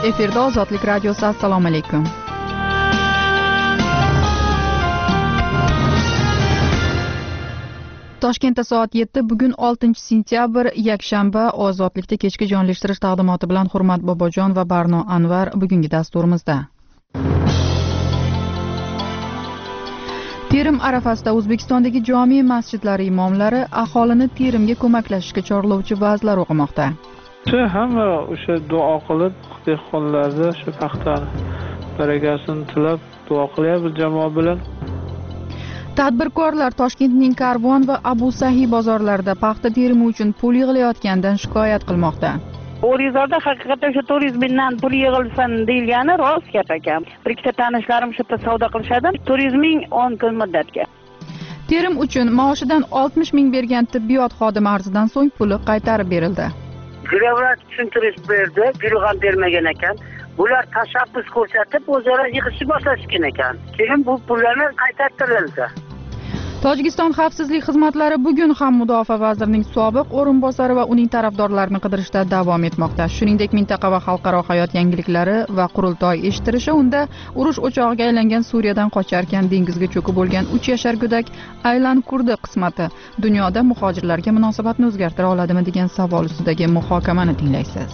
Efirda Ozodlik radiosi. Assalomu alaykum. Toshkentda soat 7, bugun 6-sentyabr, yakshanba. Ozodlikda kechki jonlashtirish taqdimoti bilan Hurmat Bobojon va Barno Anvar bugungi dasturimizda. Terim arafasida O'zbekistondagi jome masjidlari imomlari aholini terimga ko'maklashishga chorlovchi va'zlar o'qimoqda. Hamma o'sha duo qilib, dehqonlarda shu paxtani barakasini tilab duo qilyapmiz jamoa bilan. Tadbirkorlar Toshkentning Karvon va Abu Sahiy bozorlarida paxta terimi uchun pul yig'ilayotganidan shikoyat qilmoqda. O'rizada haqiqatan shu turizmdan pul yig'ilsin deyilgani rost gap ekan. Bir ikkita tanishlarim shu yerda savdo qilishadi. Turizming 10 kun muddatga. Terim uchun maoshidan 60 ming bergan tibbiyot xodimi arzidan so'ng puli qaytarib berildi. Gulabrat tushuntirish berdi, gulg'am bermagan ekan. Bular tashabbus ko'rsatib o'zaro yig'ishni boshlashgan ekan. Keyin bu pullarni qaytartirildi. Tojikiston xavfsizlik xizmatlari bugun ham mudofaa vazirining sobiq o'rinbosari va uning tarafdorlarini qidirishda davom etmoqda. Shuningdek, mintaqa va xalqaro hayot yangiliklari va qurultoy eshittirishi unda urush o'chog'iga aylangan Suriyadan qocharkan dengizga cho'kib bo'lgan 3 yashar go'dak Aylan Kurdi qismati dunyoda muhojirlarga munosabatni o'zgartira oladimi degan savol ustidagi muhokamani tinglaysiz.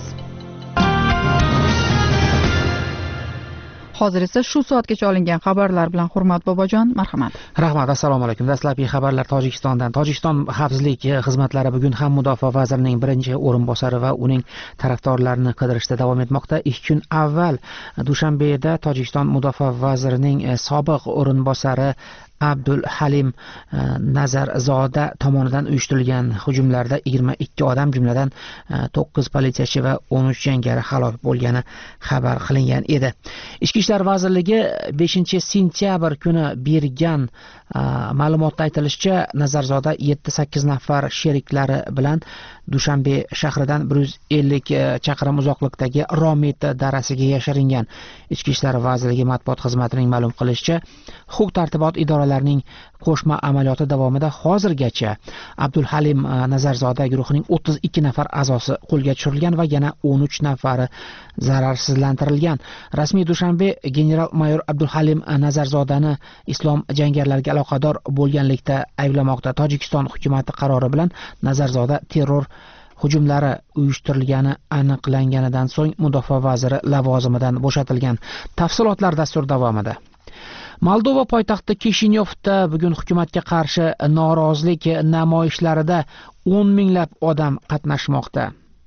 Hozir esa shu soatgacha olingan xabarlar bilan Hurmat Bobojon, marhamat. Rahmat, assalomu alaykum. Dastlabki xabarlar Tojikistondan. Tojikiston xavfsizlik xizmatlari bugun ham mudofaa vazirining birinchi o'rinbosari va uning tarafdorlarini qidirishda davom etmoqda. 2 kun avval Dushanbeda Tojikiston mudofaa vazirining sobiq o'rinbosari Abdul Halim Nazarzoda tomonidan uyushtirilgan hujumlarda 22 odam, jumladan 9 politsiyachi va 13 jangari halok bo'lgani xabar qilingan edi. Ichki ishlar vazirligi 5-sentyabr kuni bergan ma'lumotda aytilishicha, Nazarzoda 7-8 nafar sheriklari bilan Dushanbe shahridan 150 chaqirim uzoqlikdagi Romit darasiga yashiringan. Ichki ishlar vazirligi matbuot xizmatining ma'lum qilishicha, huquq-tartibot idoralarining qo'shma amaliyoti davomida hozirgacha Abdul Halim Nazarzoda guruhining 32 nafar a'zosi qo'lga tushirilgan va yana 13 nafari zararsizlantirilgan. Rasmiy Dushanbe general-mayor Abdul Halim Nazarzodani islom jangarilariga aloqador bo'lganlikda ayblamoqda. Tojikiston hukumati qarori bilan Nazarzoda terror hujumlari uyushtirilgani aniqlanganidan so'ng mudofaa vaziri lavozimidan bo'shatilgan. Tafsilotlar dastur davomida. Moldova poytaxti Kishinyovda bugun hukumatga qarshi norozilik namoyishlarida 10 minglab odam qatnashmoqda.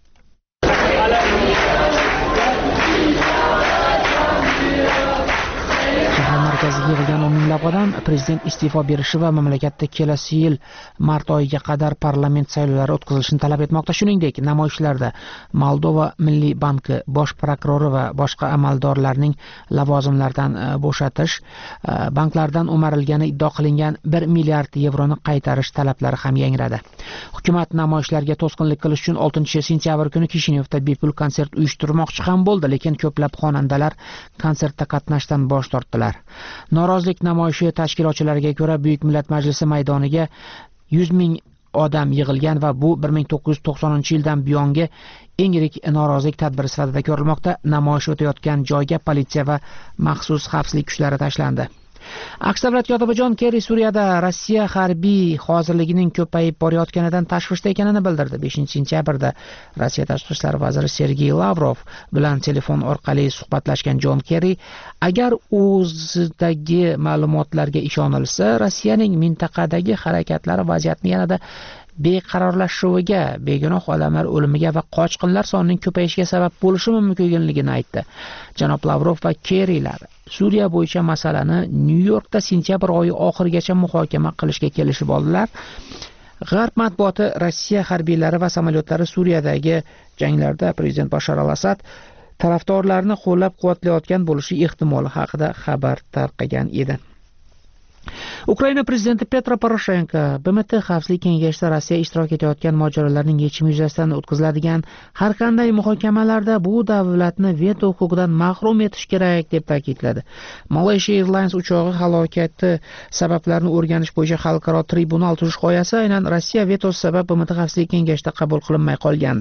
Shahar markaziga yig'ilgan 10 minglab odam prezident iste'fo berishi va mamlakatda kelasi yil mart oyiga qadar parlament saylovlari o'tkazilishini talab etmoqda. Shuningdek, namoyishlarda Moldova Milliy banki bosh prokurori va boshqa amaldorlarning lavozimlaridan bo'shatish, banklardan o'marilgani iddio qilingan 1 milliard yevroni qaytarish talablari ham yangradi. Hukumat namoyishlarga to'sqinlik qilish uchun 6-sentyabr kuni Kishinyovda bepul konsert uyushtirmoqchi ham bo'ldi, lekin ko'plab xonandalar konsertda qatnashdan bosh tortdilar. Norozilik namoyishi tashkilotchilariga ko'ra Buyuk Millat Majlisi maydoniga 100 ming odam yig'ilgan va bu 1990-yildan buyongi eng yirik norozilik tadbiri sifatida ko'rilmoqda. Namoyish o'tayotgan joyga politsiya va maxsus xavfsizlik kuchlari tashlandi. Aqsh davlat kotibi Jon Kerri Suriyada Rossiya harbiy hozirligining ko'payib borayotganidan tashvishda ekanini bildirdi. 5-sentyabrda Rossiya tashqi ishlar vaziri Sergey Lavrov bilan telefon orqali suhbatlashgan Jon Kerri, agar o'zidagi ma'lumotlarga ishonilsa, Rossiyaning mintaqadagi harakatlari vaziyatni yanada beqarorlashuviga, begunoh odamlar o'limiga va qochqinlar sonining ko'payishiga sabab bo'lishi mumkinligini aytdi. Janob Lavrov va Kerrilar Suriya bo'yicha masalani Nyu-Yorkda sentyabr oyi oxirigacha muhokama qilishga kelishib oldilar. G'arb matbuoti Rossiya harbiylari va samolyotlari Suriyadagi janglarda prezident Bashar al-Asad tarafdorlarini qo'llab-quvvatlayotgan bo'lishi ehtimoli haqida xabar tarqagan edi. Ukraina prezidenti Petro Poroshenko BMT Xavfsizlik kengashida Rossiya ishtirok etayotgan mojarolarning yechimi yuzasidan o'tkaziladigan har qanday muhokamalarda bu davlatni veto huquqidan mahrum etish kerak deb ta'kidladi. Malaysia Airlines uchog'i halokati sabablarini o'rganish bo'yicha xalqaro tribunal tuzish g'oyasi aynan Rossiya vetosi sabab BMT Xavfsizlik kengashida qabul qilinmay qolgandi.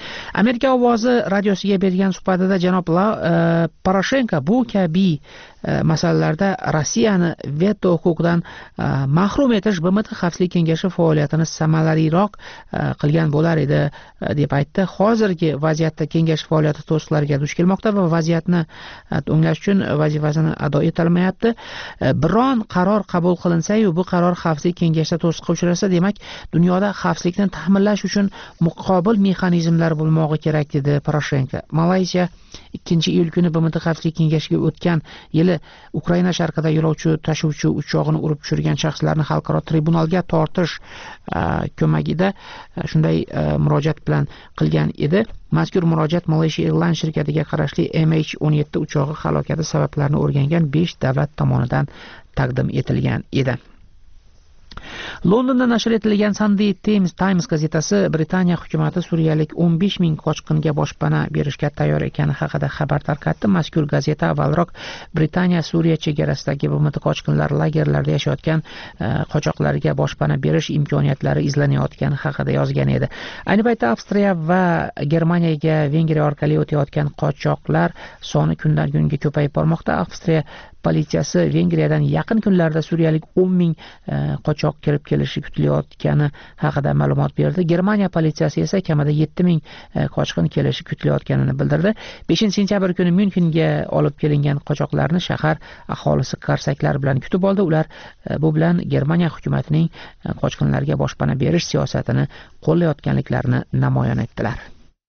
Amerika ovozi radiosiga bergan suhbatida janob Poroshenko bu kabi masalalarda Rossiyani veto huquqidan mahrum etish BMT Xavfsizlik kengashi faoliyatini samaraliroq qilgan bo'lar edi deb aytdi. Hozirgi vaziyatda kengash faoliyati to'siqlarga duch kelmoqda va vaziyatni o'nglash uchun vazifasini ado etolmayapti. Biron qaror qabul qilinsa-yu bu qaror Xavfsizlik kengashida to'siqqa uchrasa, demak dunyoda xavfsizlikni ta'minlash uchun muqobil mexanizmlar bo'lmog'i kerak dedi Poroshenko. Malayziya 2-iyul kuni BMT Xavfsizlik kengashiga o'tgan yili Ukraina sharqida yo'lovchi tashuvchi uchog'ini urib tushirgan shaxslarni xalqaro tribunalga tortish ko'magida shunday murojaat bilan qilgan edi. Mazkur murojaat Malaysia Airlines shirkatiga qarashli MH17 uchog'i halokati sabablarini o'rgangan 5 davlat tomonidan taqdim etilgan edi. Londonda nashr etilgan Sunday Times gazetasi Britaniya hukumati suriyalik 15 ming qochqinga boshpana berishga tayyor ekani haqida xabar tarqatdi. Mazkur gazeta avvalroq Britaniya Suriya chegarasidagi BMT qochqinlar lagerlarida yashayotgan qochoqlarga boshpana berish imkoniyatlari izlanayotgani haqida yozgan edi. Ayni paytda Avstriya va Germaniyaga Vengriya orqali o'tayotgan qochoqlar soni kundan kunga ko'payib bormoqda. Avstriya politsiyasi Vengriyadan yaqin kunlarda suriyalik 10 ming qochoq kirib kelishi kutilayotgani haqida ma'lumot berdi. Germaniya politsiyasi esa kamida 7 ming qochqin kelishi kutilayotganini bildirdi. 5-sentyabr kuni Myunxenga olib kelingan qochoqlarni shahar aholisi qarsaklar bilan kutib oldi. Ular bu bilan Germaniya hukumatining qochqinlarga boshpana berish siyosatini qo'llayotganliklarini namoyon etdilar.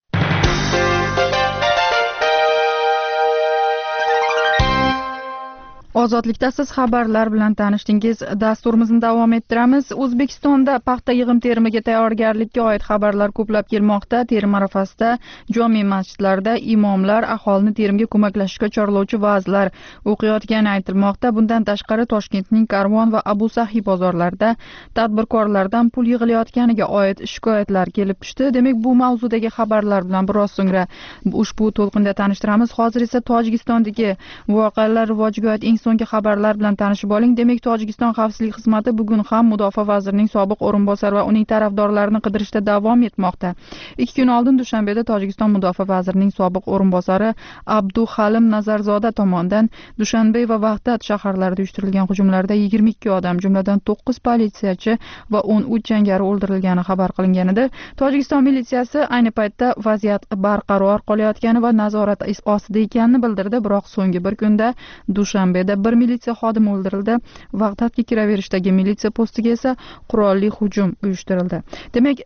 Ozodlikda siz xabarlar bilan tanishdingiz. Dasturimizni davom ettiramiz. O'zbekistonda paxta yig'im-terimiga tayyorgarlikka oid xabarlar ko'plab kelmoqda. Terim arafasida jome masjidlarda imomlar aholini terimga ko'maklashishga chorlovchi va'zlar o'qiyotgani aytilmoqda. Bundan tashqari Toshkentning Karvon va Abu Sahiy bozorlarida tadbirkorlardan pul yig'ilayotganiga oid shikoyatlar kelib tushdi. Demak, bu mavzudagi xabarlar bilan biroz so'ngra ushbu to'lqinda tanishtiramiz. Hozir esa Tojikistondagi voqealar rivojiga oid eng so'nggi xabarlar bilan tanishib oling. Demak, Tojikiston xavfsizlik xizmati bugun ham mudofaa vazirining sobiq o'rinbosari va uning tarafdorlarini qidirishda davom etmoqda. 2 kun oldin Dushanbeda Tojikiston mudofaa vazirining sobiq o'rinbosari Abduhalim Nazarzoda tomonidan Dushanbe va Vahdat shaharlarida uyushtirilgan hujumlarda 22 odam, jumladan 9 politsiyachi va 13 jangari o'ldirilgani xabar qilingan edi. Tojikiston militsiyasi ayni paytda vaziyat barqaror qolayotgani va nazorat ostida ekanini bildirdi, biroq so'nggi bir kunda Dushanbeda bir militsiya xodimi o'ldirildi. Vahdatga kiraverishdagi militsiya postiga esa qurolli hujum uyushtirildi. Demak,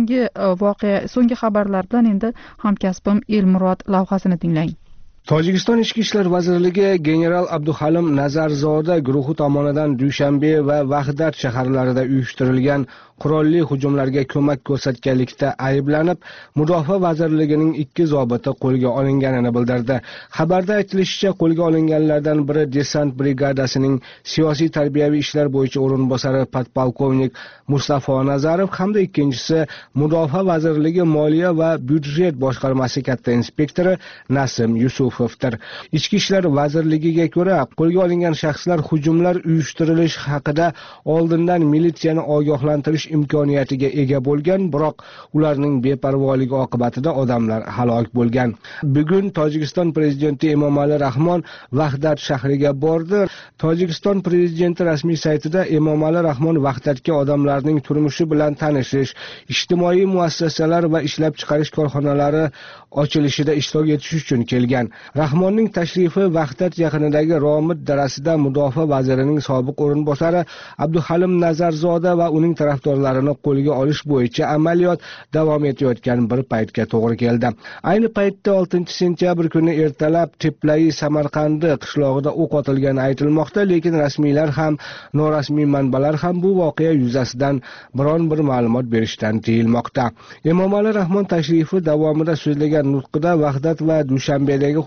so'nggi xabarlar bilan endi hamkasbim Elmurod lavhasini tinglang. Tojikiston Ichki ishlar vazirligi general Abduhalim Nazarzoda guruhi tomonidan Dushanbe va Vahdat shaharlarida uyushtirilgan qurolli hujumlarga ko'mak ko'rsatganlikda ayblanib, Mudofaa vazirligining 2 zobiti qo'lga olinganini bildirdi. Xabarda aytilishicha, qo'lga olinganlardan biri desant brigadasining siyosiy tarbiyaviy ishlar bo'yicha o'rinbosari podpolkovnik Mustafo Nazarov hamda ikkinchisi Mudofaa vazirligi moliya va byudjet boshqarmasi katta inspektori Nasim Yusufovdir. Ichki ishlar vazirligiga ko'ra, qo'lga olingan shaxslar hujumlar uyushtirilishi haqida oldindan militsiyani ogohlantirish imkoniyatiga ega bo'lgan, biroq ularning beparvoligi oqibatida odamlar halok bo'lgan. Bugun Tojikiston prezidenti Emomali Rahmon Vahdat shahriga bordi. Tojikiston prezidenti rasmiy saytida Emomali Rahmon Vahdatga odamlarning turmushi bilan tanishish, ijtimoiy muassasalar va ishlab chiqarish korxonalari ochilishida ishtirok etish uchun kelgan. Rahmonning tashrifi Vahdat yaqinidagi Romid darasida mudofaa vazirining sobiq o'rinbosari Abduhalim Nazarzoda va uning tarafdorlarini qo'lga olish bo'yicha amaliyot davom etayotgan bir paytga to'g'ri keldi. Ayni paytda 6-sentyabr kuni ertalab Teplai Samarqandi qishlog'ida o'q otilgani aytilmoqda, lekin rasmiylar ham, norasmiy manbalar ham bu voqea yuzasidan biron bir ma'lumot berishdan tiyilmoqda. Emomali Rahmon tashrifi davomida so'zlagan nutqida Vahdat va Dushanbedagi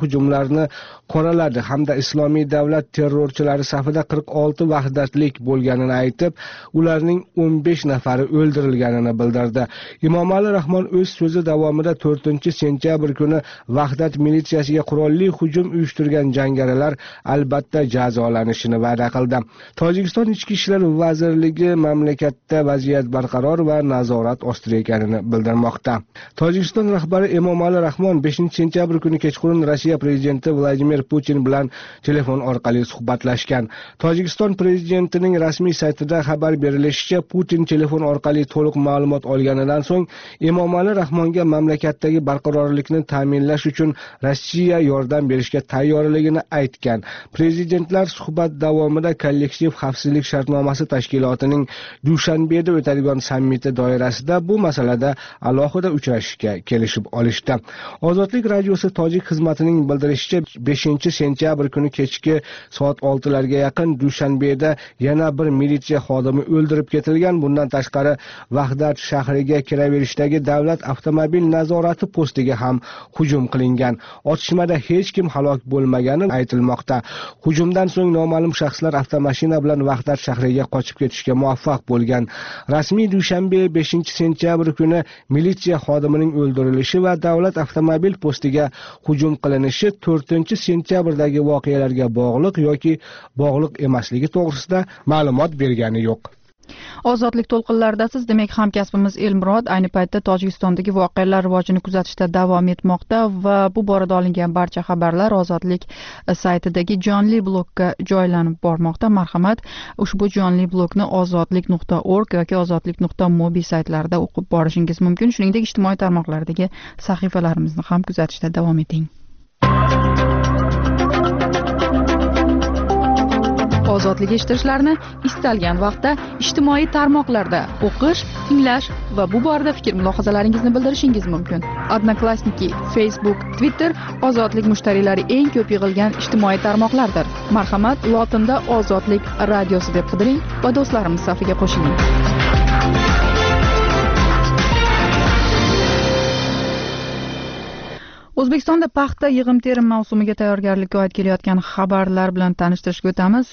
hujumlarni qoraladi hamda Islomiy davlat terrorchilari safida 46 vahdatlik bo'lganini aytib, ularning 15 nafari o'ldirilganini bildirdi. Emomali Rahmon o'z so'zi davomida 4-sentyabr kuni Vahdat militsiyasiga qurolli hujum uyushtirgan jangarilar albatta jazolanishini va'da qildi. Tojikiston Ichki ishlar vazirligi mamlakatda vaziyat barqaror va nazorat ostida ekanini bildirmoqda. Tojikiston rahbari Emomali Rahmon 5-sentyabr kuni kechqurun Rossiya prezidenti Vladimir Putin bilan telefon orqali suhbatlashgan. Tojikiston prezidentining rasmiy saytida xabar berilishicha, Putin telefon orqali to'liq ma'lumot olganidan so'ng Emomali Rahmonga mamlakatdagi barqarorlikni ta'minlash uchun Rossiya yordam berishga tayyorligini aytgan. Prezidentlar suhbat davomida kollektiv xavfsizlik shartnomasi tashkilotining Dushanbeda o'tadigan sammiti doirasida bu masalada alohida uchrashishga kelishib olishdi. Ozodlik radiosi tojik xizmatining bildirishicha 5-sentyabr kuni kechki soat 6larga yaqin Dushanbeda yana bir militsiya xodimi o'ldirib ketilgan. Bundan tashqari Vahdat shahriga kiraverishdagi davlat avtomobil nazorati postiga ham hujum qilingan. Otishmada hech kim halok bo'lmagani aytilmoqda. Hujumdan so'ng noma'lum shaxslar avtomashina bilan Vahdat shahriga qochib ketishga muvaffaq bo'lgan. Rasmiy Dushanbe 5-sentyabr kuni militsiya xodimining o'ldirilishi va davlat avtomobil postiga hujum qilinishi 4-sentyabrdagi voqealarga bog'liq yoki bog'liq emasligi to'g'risida ma'lumot bergani yo'q. Ozodlik to'lqinlaridasiz. Demak, hamkasbimiz Elmurod ayni paytda Tojikistondagi voqealar rivojini kuzatishda davom etmoqda va bu borada olingan barcha xabarlar Ozodlik saytidagi jonli blokka joylanib bormoqda. Marhamat, ushbu jonli blokni ozodlik.org yoki ozodlik.mobi saytlarida o'qib borishingiz mumkin. Shuningdek, ijtimoiy tarmoqlardagi sahifalarimizni ham kuzatishda davom eting. Ozodlik eshittirishlarni istalgan vaqtda ijtimoiy tarmoqlarda o'qish, tinglash va bu borada fikr-mulohazalaringizni bildirishingiz mumkin. Odnoklassniki, Facebook, Twitter Ozodlik mushtariylari eng ko'p yig'ilgan ijtimoiy tarmoqlardir. Marhamat, lotinda Ozodlik radiosi deb qidiring va do'stlarimiz safiga qo'shiling. O'zbekistonda paxta yig'im-terim mavsumiga tayyorgarlikka oid kelayotgan xabarlar bilan tanishtirishga o'tamiz.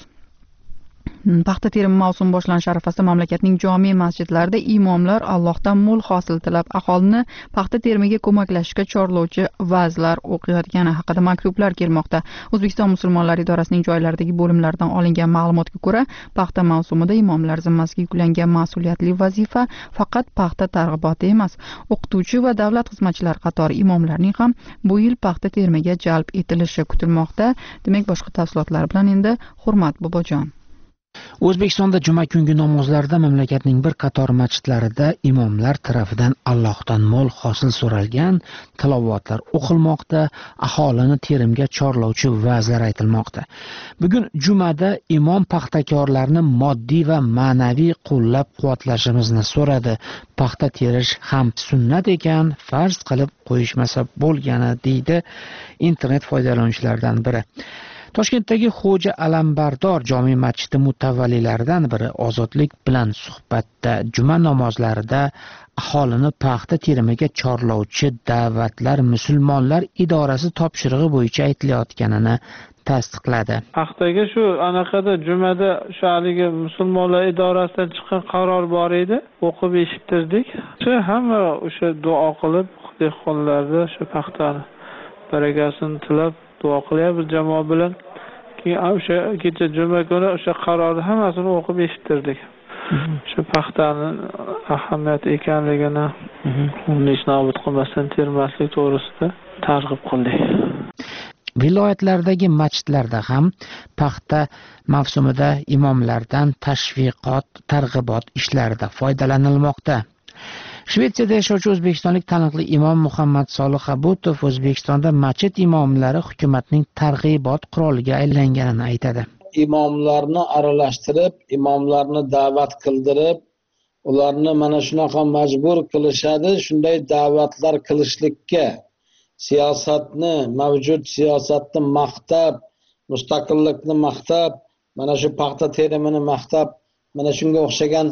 Paxta terimi mavsumi boshlanish arafasida mamlakatning jome masjidlarida imomlar Allohdan mo'l hosil tilab, aholini paxta terimiga ko'maklashishga chorlovchi va'zlar o'qiyotgani haqida maktublar kelmoqda. O'zbekiston musulmonlari idorasining joylaridagi bo'limlardan olingan ma'lumotga ko'ra, paxta mavsumida imomlar zimmasiga yuklangan mas'uliyatli vazifa faqat paxta targ'iboti emas, o'qituvchi va davlat xizmatchilari qatori imomlarning ham bu yil paxta terimiga jalb etilishi kutilmoqda. Demak, boshqa tafsilotlar bilan endi Hurmat Bobojon. O'zbekistonda juma kungi namozlarda mamlakatning bir qator masjidlarida imomlar tarafidan Allohdan mo'l hosil so'ralgan tilovatlar o'qilmoqda, aholini terimga chorlovchi va'zlar aytilmoqda. Bugun jumada imom paxtakorlarni moddiy va ma'naviy qo'llab-quvvatlashimizni so'radi. Paxta terish ham sunnat ekan, farz qilib qo'yishmasa bo'lgani, deydi internet foydalanuvchilaridan biri. Toshkentdagi Xo'ja Alambardor jome masjidi mutavalliylaridan biri Ozodlik bilan suhbatda juma namozlarida aholini paxta terimiga chorlovchi da'vatlar musulmonlar idorasi topshirig'i bo'yicha aytilayotganini tasdiqladi. Paxtaga shu anaqada jumada shu haligi musulmonlar idorasidan chiqqan qaror bor edi, o'qib eshittirdik. Shu hamma o'sha duo qilib, dehqonlarda shu paxtani barakasini tilab duo qilyapmiz jamoa bilan. Keyin o'sha kecha juma kuni o'sha qarorni hammasini o'qib eshittirdik. Shu paxtani ahamiyati ekanligini, uni hech nobud qilmasdan termaslik to'g'risida targ'ib qildik. Viloyatlardagi masjidlarda ham paxta mavsumida imomlardan tashviqot, targ'ibot ishlarida foydalanilmoqda. Shvetsiyada yashovchi o'zbekistonlik taniqli imom Muhammad Solih Abutov O'zbekistonda masjid imomlari hukumatning targ'ibot quroliga aylanganini aytadi. Imomlarni aralashtirib, imomlarni da'vat qildirib, ularni mana shunaqa majbur qilishadi, shunday da'vatlar qilishlikka, siyosatni, mavjud siyosatni maqtab, mustaqillikni maqtab, mana shu paxta terimini maqtab, mana shunga o'xshagan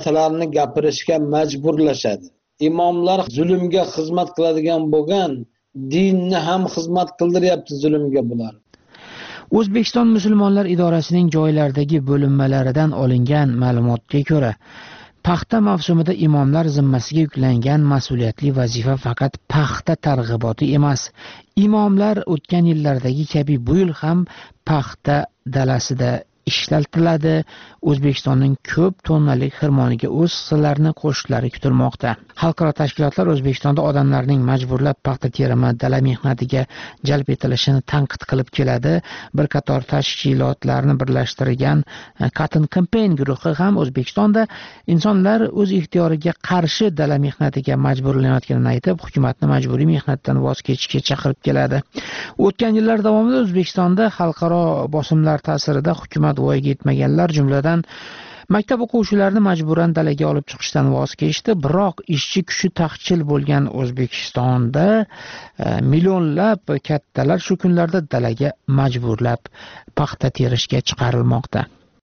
safsatalarni gapirishga majburlashadi. Imomlar zulmga xizmat qiladigan bo'lgan, dinni ham xizmat qildiryapti zulmga bular. O'zbekiston musulmonlar idorasining joylardagi bo'linmalaridan olingan ma'lumotga ko'ra, paxta mavsumida imomlar zimmasiga yuklangan mas'uliyatli vazifa faqat paxta targ'iboti emas. Imomlar o'tgan yillardagi kabi bu yil ham paxta dalasida ishlatiladi. O'zbekistonning ko'p tonnalik xirmoniga o'z hissalarini qo'shishlari kutilmoqda. Xalqaro tashkilotlar O'zbekistonda odamlarning majburlab paxta terimi dala mehnatiga jalb etilishini tanqid qilib keladi. Bir qator tashkilotlarni birlashtirgan Cotton Campaign guruhi ham O'zbekistonda insonlar o'z ixtiyoriga qarshi dala mehnatiga majburlanayotganini aytib, hukumatni majburiy mehnatdan voz kechishga chaqirib keladi. O'tgan yillar davomida O'zbekistonda xalqaro bosimlar ta'sirida hukumat voyaga yetmaganlar, jumladan maktab o'quvchilarini majburan dalaga olib chiqishdan voz kechdi. Biroq ishchi kuchi taqchil bo'lgan O'zbekistonda millionlab kattalar shu kunlarda dalaga majburlab paxta terishga chiqarilmoqda.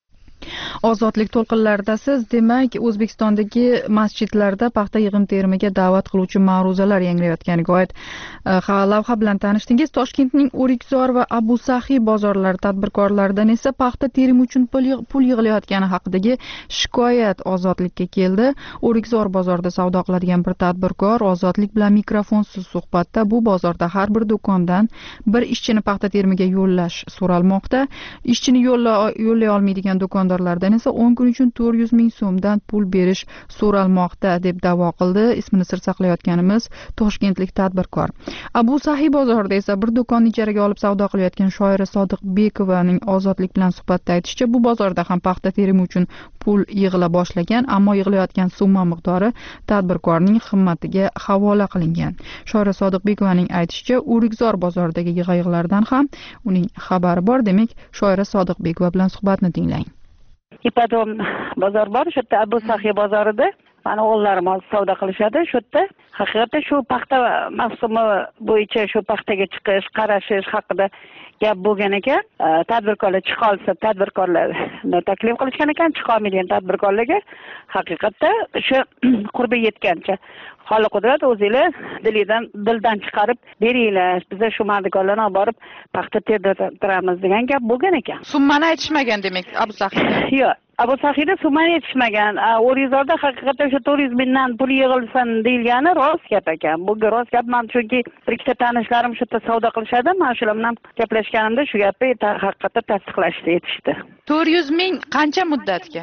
Ozodlik to'lqinlaridasiz, demak, O'zbekistondagi masjidlarda paxta yig'im-terimiga da'vat qiluvchi ma'ruzalar yangrayotganiga oid lavha bilan tanishdingiz. Toshkentning O'rikzor va Abu Sahiy bozorlari tadbirkorlaridan esa paxta terimi uchun pul yig'ilayotgani haqidagi shikoyat Ozodlikka keldi. O'rikzor bozorida savdo qiladigan bir tadbirkor Ozodlik bilan mikrofonsiz suhbatda bu bozorda har bir do'kondan bir ishchini paxta terimiga yo'llash so'ralmoqda. Ishchini yo'llay olmaydigan do'kondorlardan esa 10 kun uchun 400 ming so'mdan pul berish so'ralmoqda deb da'vo qildi ismini sir saqlayotganimiz toshkentlik tadbirkor. Abu Sahiy bozorida esa bir do'konni ijaraga olib savdo qilayotgan shoira Sodiqbekovaning Ozodlik bilan suhbatda aytishicha, bu bozorda ham paxta terimi uchun pul yig'ila boshlagan, ammo yig'ilayotgan summa miqdori tadbirkorning himmatiga havola qilingan. Shoira Sodiqbekovaning aytishicha, O'rikzor bozoridagi yig'ayig'lardan ham uning xabari bor. Demak, shoira Sodiqbekova bilan suhbatni tinglang. Ipadom bozor bor, shu yerda Abu Sahiy bozorida mana o'g'illarim savdo qilishadi. Shu yerda haqiqatda shu paxta mavsumi bo'yicha shu paxtaga chiqish, qarashish haqida gap bo'lgan ekan. Tadbirkorlar chiqa olsa, tadbirkorlarni taklif qilishgan ekan, chiqa olmaydigan tadbirkorlarga haqiqatda o'sha qurbi yetgancha Xoli qudrat o'zinglar dildan chiqarib beringlar. Biz shu mardikorlarni olib borib paxta terdiramiz degan gap bo'lgan ekan. Summani aytishmagan demak Abu Sahiyda. Yo'q, Abu Sahiyda summani aytishmagan. O'rikzorda haqiqatda o'sha 400 mingdan pul yig'ilsin deyilgani rost gap ekan. Bu rost gap. Men chunki bir ikkita tanishlarim shu yerda savdo qilishadi. Men shular bilan gaplashganimda shu gapni haqiqatda tasdiqlashdi, aytishdi. 400 ming qancha muddatga?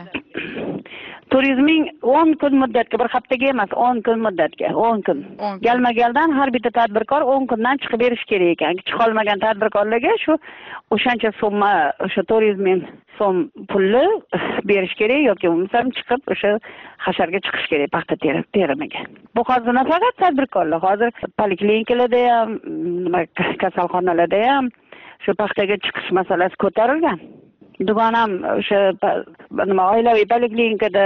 400 ming 10 kun muddatga, bir haftaga emas, 10 kun muddatga, 10 kun. Galma-galdan har bitta tadbirkor 10 kundan chiqib berish kerak ekan. Chiqa olmagan tadbirkorlarga shu o'shancha summa, o'sha 400 ming so'm pulni berish kerak yoki bo'lmasa chiqib o'sha hasharga chiqish kerak paxta terimiga. Bu hozir nafaqat tadbirkorlar, hozir poliklinikalarda ham, kasalxonalarda ham shu paxtaga chiqish masalasi ko'tarilgan. Dugonam o'sha oilaviy poliklinikada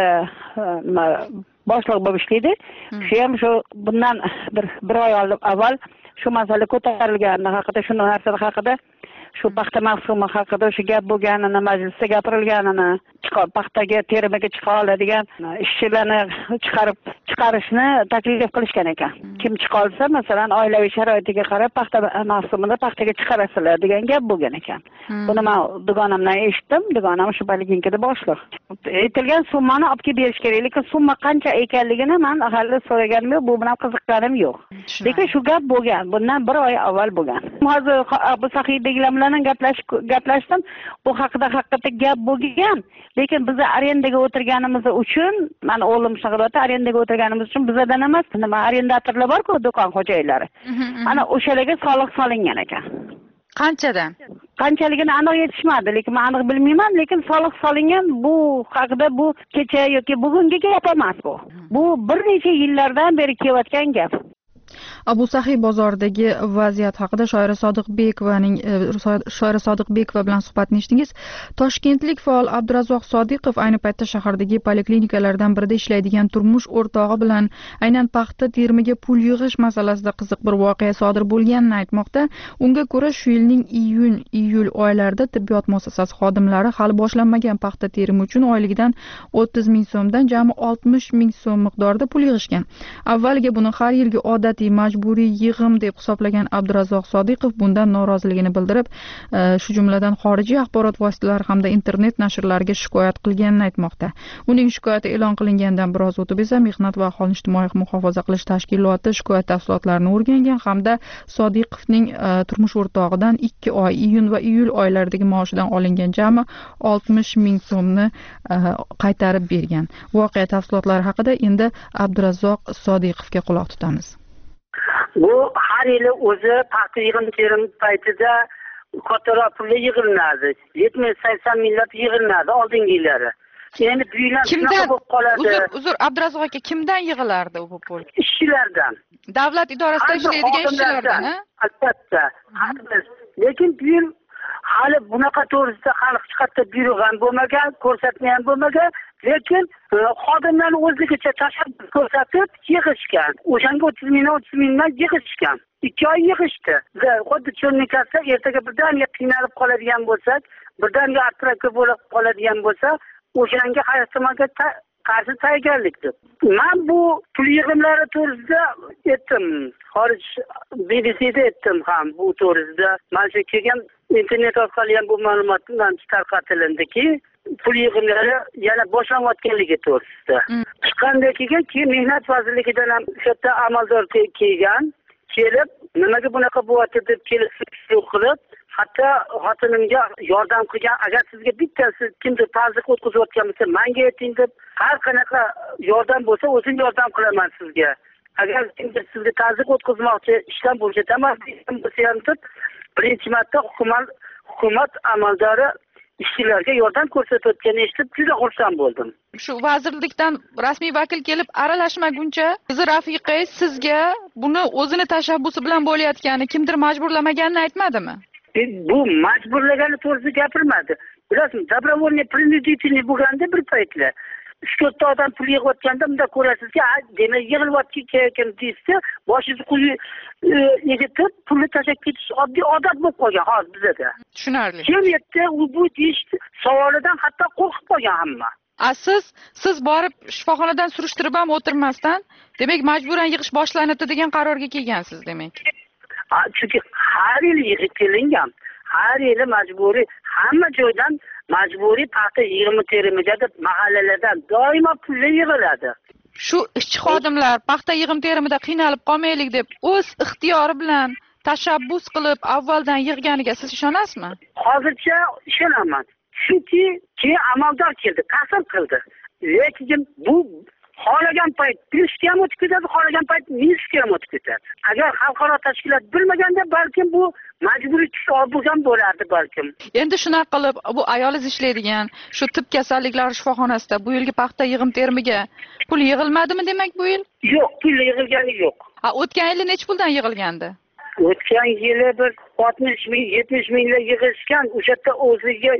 boshliq bo'lib ishlaydi. Shu ham shu bundan bir oy avval shu masala ko'tarilgani haqida, shu narsa haqida, shu paxta mavsumi haqida o'sha gap bo'lganini, majlisda gapirilganini, paxtaga terimiga chiqa oladigan ishchilarni chiqarishni taklif qilishgan ekan. Kim chiqa olsa, masalan, oilaviy sharoitiga qarab paxta mavsumida paxtaga chiqarasizlar degan gap bo'lgan ekan. Buni men dugonamdan eshitdim. Dugonam shu poliklinikada boshliq. Aytilgan summani olib kelib berish kerak, lekin summa qancha ekanligini men hali so'raganim yo'q, bu bilan qiziqqanim yo'q. Lekin shu gap bo'lgan, bundan bir oy avval bo'lgan. Hozir Abu Sahiydagilar bilan gaplashdim. Bu haqida haqiqatda gap bo'lgan. Lekin biz arendaga o'tirganimiz uchun, men o'g'lim shag'irda arendaga o'tirganimiz uchun bizdan emas, nima arendatorlar bor-ku, do'kon xo'jaylari. Ana o'shalarga soliq solingan ekan. Qanchadan? Qanchaligini aniq yetishmadi, lekin men aniq bilmayman, lekin soliq solingan. Bu haqida bu kecha yoki bugungi gap emas bu. Bu bir necha yillardan beri kelayotgan gap. Abu Sahiy bozoridagi vaziyat haqida shoira Sodiqbekova bilan suhbatni eshitdingiz. Toshkentlik faol Abdurazzoq Sodiqov ayni paytda shahardagi poliklinikalardan birida ishlaydigan turmush o'rtog'i bilan aynan paxta terimiga pul yig'ish masalasida qiziq bir voqea sodir bo'lganini aytmoqda. Unga ko'ra, shu yilning iyul oylarida tibbiyot muassasasi xodimlari hali boshlanmagan paxta terimi uchun oyligidan 30 ming so'mdan jami 60 ming so'm miqdorida pul yig'ishgan. Avvaliga buni har yilgi odat noodatiy majburiy yig'im deb hisoblagan Abdurazzoq Sodiqov bundan noroziligini bildirib, shu jumladan xorijiy axborot vositalari hamda internet nashrlariga shikoyat qilganini aytmoqda. Uning shikoyati e'lon qilingandan biroz o'tib esa Mehnat va aholini ijtimoiy muhofaza qilish tashkiloti shikoyat tafsilotlarini o'rgangan hamda Sodiqovning turmush o'rtog'idan 2 oy iyun va iyul oylaridagi maoshidan olingan jami 60 ming so'mni qaytarib bergan. Voqea tafsilotlari haqida endi Abdurazzoq Sodiqovga quloq tutamiz. Bu har yili o'zi paxta yig'im-terim paytida kattaroq pullar yig'ilinadi. 70-80 minglab yig'ilinadi oldingi yillari. Endi bu yil kimdan bo'lib qoladi? Uzr, Abdurazzoq aka, kimdan yig'ilardi bu pul? Ishchilardan. Davlat idorasida ishlaydigan ishchilardan, albatta. Lekin bu yil hali bunaqa to'g'risida hali hech qayerda buyruq ham bo'lmagan, ko'rsatma ham bo'lmagan, lekin xodimlarni o'zligicha tashabbus ko'rsatib yig'ishgan. O'shanga 30 mingdan yig'ishgan. 2 oy yig'ishdi. Xuddi cho'nnikasda ertaga birdaniga qiynalib qoladigan bo'lsak, birdaniga atrakka bo'lib qoladigan bo'lsa, o'shanga har ehtimolga qarshi tayyorgarlik deb. Men bu pul yig'imlari to'g'risida aytdim. Xorij BBC'da aytdim ham bu to'g'risida. Mana shu kelgan internet orqali ham bu ma'lumotlar tarqatilindiki, pul yig'imlari yana boshlanayotganligi to'g'risida. Chiqqandan keyin Mehnat vazirligidan ham katta amaldor kelgan, kelib nimaga bunaqa bo'lyapti deb kelib qilib, hatto xotinimga yordam qilgan. Agar sizga bittasi kimdir tazyiq o'tkazayotgan bo'lsa, menga ayting deb, har qanaqa yordam bo'lsa o'zim yordam qilaman sizga. Agar kimdir sizga tazyiq o'tkazmoqchi, ishdan bo'shataman bo'lsa ham deb, birinchi marta hukumat amaldori ishchilarga yordam ko'rsatayotganini eshitib juda xursand bo'ldim. Shu vazirlikdan rasmiy vakil kelib aralashmaguncha, siz rafiqangiz sizga buni o'zini tashabbusi bilan bo'layotgani, kimdir majburlamaganini aytmadimi? Bu majburlagani to'g'risida gapirmadi. Bilasizmi, добровольный принудительный bo'lganda bir paytlar 3-4 ta odam pul yig'ayotganda bunda ko'rasizki, demak yig'ilyapti ekan deysiz, boshingizni quyi egitib, pulni tashlab ketish oddiy odat bo'lib qolgan hozir bizda. Tushunarli. Kim yerda bu deyish savolidan hatto qo'rqib qolgan hamma. Siz borib shifoxonadan surishtirib ham o'tirmasdan, demak majburan yig'ish boshlanadi degan qarorga kelgansiz demak. Chunki har yil yig'ib kelingan, har yili majburiy, hamma joydan majburiy paxta yig'im-terimiga deb mahallalardan doimo pullar yig'iladi. Shu ishchi xodimlar paxta yig'im-terimida qiynalib qolmaylik deb o'z ixtiyori bilan tashabbus qilib avvaldan yig'ganiga siz ishonasizmi? Hozircha ishonaman. Chunki keyin amaldor keldi, ta'sir qildi. Lekin bu xohlagan payt plyusga ham o'tib ketadi, xohlagan payt minusga ham o'tib ketadi. Agar xalqaro tashkilot bilmaganda balkim bu majburiy tush olgan bo'lardi balkim. Endi shunaqa qilib, bu ayolingiz ishlaydigan shu tib kasalliklari shifoxonasida bu yilgi paxta yig'im-terimiga pul yig'ilmadimi demak bu yil? Yo'q, pul yig'ilgani yo'q. O'tgan yili necha puldan yig'ilgandi? O'tgan yili bir 60 ming, 70 minglar yig'ishgan, o'sha yerda o'ziga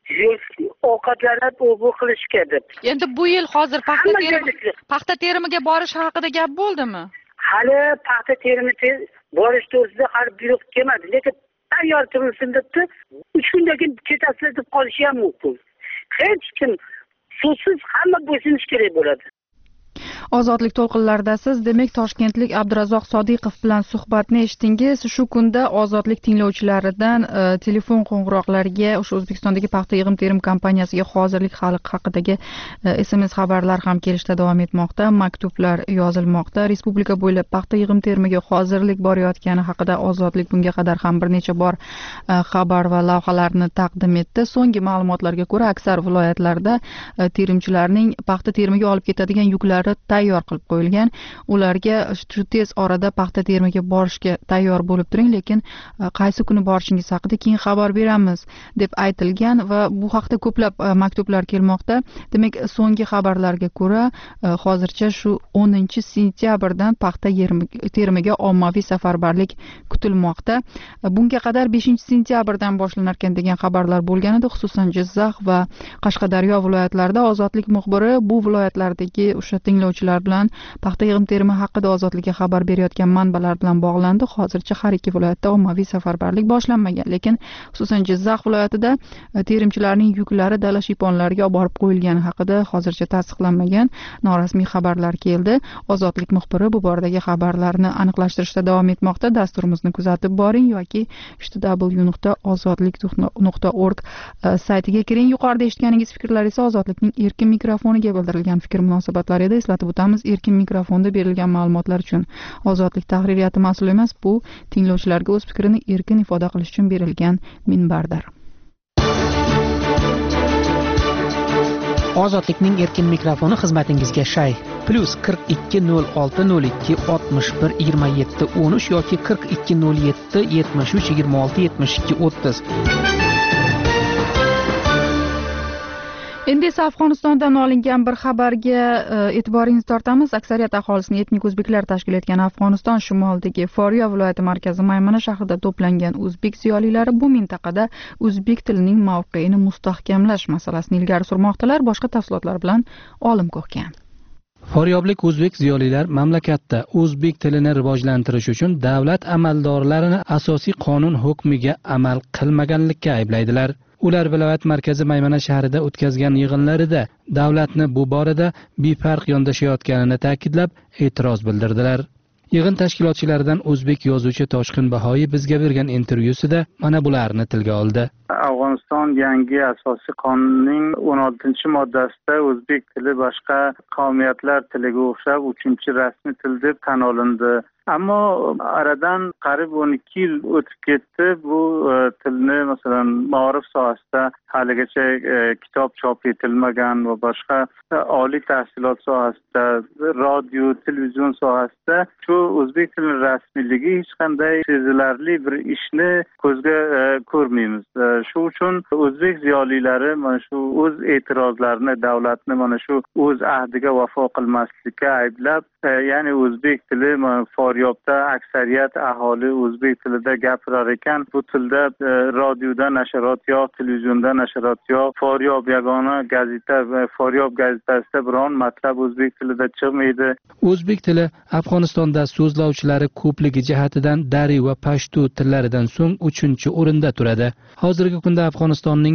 ovqatlanib bu qilishga deb. Endi bu yil hozir paxta terimiga borish haqida gap bo'ldimi? Hali paxta terimiga borish to'g'risida hali buyruq kelmadi. Lekin tayyor turilsin debdi. 3 kundan keyin ketasizlar deb qolishi ham mumkin. Hech kim suvsiz hamma bo'ysunish kerak bo'ladi. Ozodlik to'lqinlarida siz demak toshkentlik Abdurazzoq Sodiqov bilan suhbatni eshitdingiz. Shu kunda Ozodlik tinglovchilaridan telefon qo'ng'iroqlariga o'sha O'zbekistondagi paxta yig'im-terim kompaniyasiga hozirlik haqidagi SMS xabarlar ham kelishda davom etmoqda. Maktublar yozilmoqda. Respublika bo'ylab paxta yig'im-terimiga hozirlik borayotgani haqida Ozodlik bunga qadar ham bir necha bor xabar va lavhalarni taqdim etdi. So'nggi ma'lumotlarga ko'ra, aksar viloyatlarda terimchilarning paxta terimiga olib ketadigan yuklari tayyor qilib qo'yilgan. Ularga shu tez orada paxta terimiga borishga tayyor bo'lib turing, lekin qaysi kuni borishingiz haqida keyin xabar beramiz deb aytilgan va bu haqda ko'plab maktublar kelmoqda. Demak, so'nggi xabarlarga ko'ra, hozircha shu 10-sentyabrdan paxta terimiga ommaviy safarbarlik kutilmoqda. Bunga qadar 5-sentyabrdan boshlanar ekan degan xabarlar bo'lgan edi, xususan Jizzax va Qashqadaryo viloyatlarida. Ozodlik muxbiri bu viloyatlardagi o'sha tinglovchilar bilan paxta yig'im-terimi haqida Ozodlikka xabar berayotgan manbalar bilan bog'landi. Hozircha har ikki viloyatda ommaviy safarbarlik boshlanmagan, lekin xususan Jizzax viloyatida terimchilarning yuklari dala shiyponlariga olib borib qo'yilgani haqida hozircha tasdiqlanmagan norasmiy xabarlar keldi. Ozodlik muxbiri bu boradagi xabarlarni aniqlashtirishda davom etmoqda. Dasturimizni kuzatib boring yoki www.ozodlik.org saytiga kiring. Yuqorida eshitganingiz fikrlar esa Ozodlikning erkin mikrofoniga bildirilgan fikr munosabatlar edi. Eslatib o'tamiz, erkin mikrofonda berilgan ma'lumotlar uchun Ozodlik tahririyati mas'ul emas. Bu tinglovchilarga o'z fikrini erkin ifoda qilish uchun berilgan minbardir. Ozodlikning erkin mikrofoni xizmatingizga shay +420202612713 yoki 420773267230. Endi esa Afg'onistondan olingan bir xabarga e'tiboringizni tortamiz. Aksariyat aholisini etnik o'zbeklar tashkil etgan Afg'oniston shimolidagi Foryo viloyati markazi Maymana shahrida to'plangan o'zbek ziyolilari bu mintaqada o'zbek tilining mavqeini mustahkamlash masalasini ilgari surmoqdalar. Boshqa tafsilotlar bilan Olim Ko'hkan. Foryoblik o'zbek ziyolilar mamlakatda o'zbek tilini rivojlantirish uchun davlat amaldorlarini asosiy qonun hukmiga amal qilmaganlikka ayblaydilar. Ular viloyat markazi Maymana shahrida o'tkazgan yig'inlarida davlatni bu borada befarq yondashayotganini ta'kidlab e'tiroz bildirdilar. Yig'in tashkilotchilaridan o'zbek yozuvchi Toshqin Bahoyi bizga bergan intervyusida mana bularni tilga oldi. Afg'oniston yangi asosiy qonunning 16-moddasida o'zbek tili boshqa qavmiyatlar tiliga o'xshab 3-rasmiy til deb tan olindi. Ammo aradan qariyb 12 yil o'tib ketdi. Bu tilni masalan ma'rif sohasida haligacha kitob chop etilmagan va boshqa oliy tahsilot sohasida, radio, televizion sohasida shu o'zbek tilining rasmiyligi hech qanday sezilarli bir ishni ko'zga ko'rmaymiz. Shu uchun o'zbek ziyolilari mana shu o'z e'tirozlarini davlatni mana shu o'z ahdiga vafo qilmaslikka ayblab, ya'ni o'zbek tili Faryobda aksariyat aholi o'zbek tilida gapirar ekan, bu tilda radioda nashrot yo'q, televizionda nashrot yo'q, Faryob yagona gazeta va Faryob gazetasida biron matlab o'zbek tilida chiqmaydi. O'zbek tili Afg'onistonda so'zlovchilari ko'pligi jihatidan dari va pashtu tillaridan so'ng 3-o'rinda turadi. Hozirgi kunda Afg'onistonning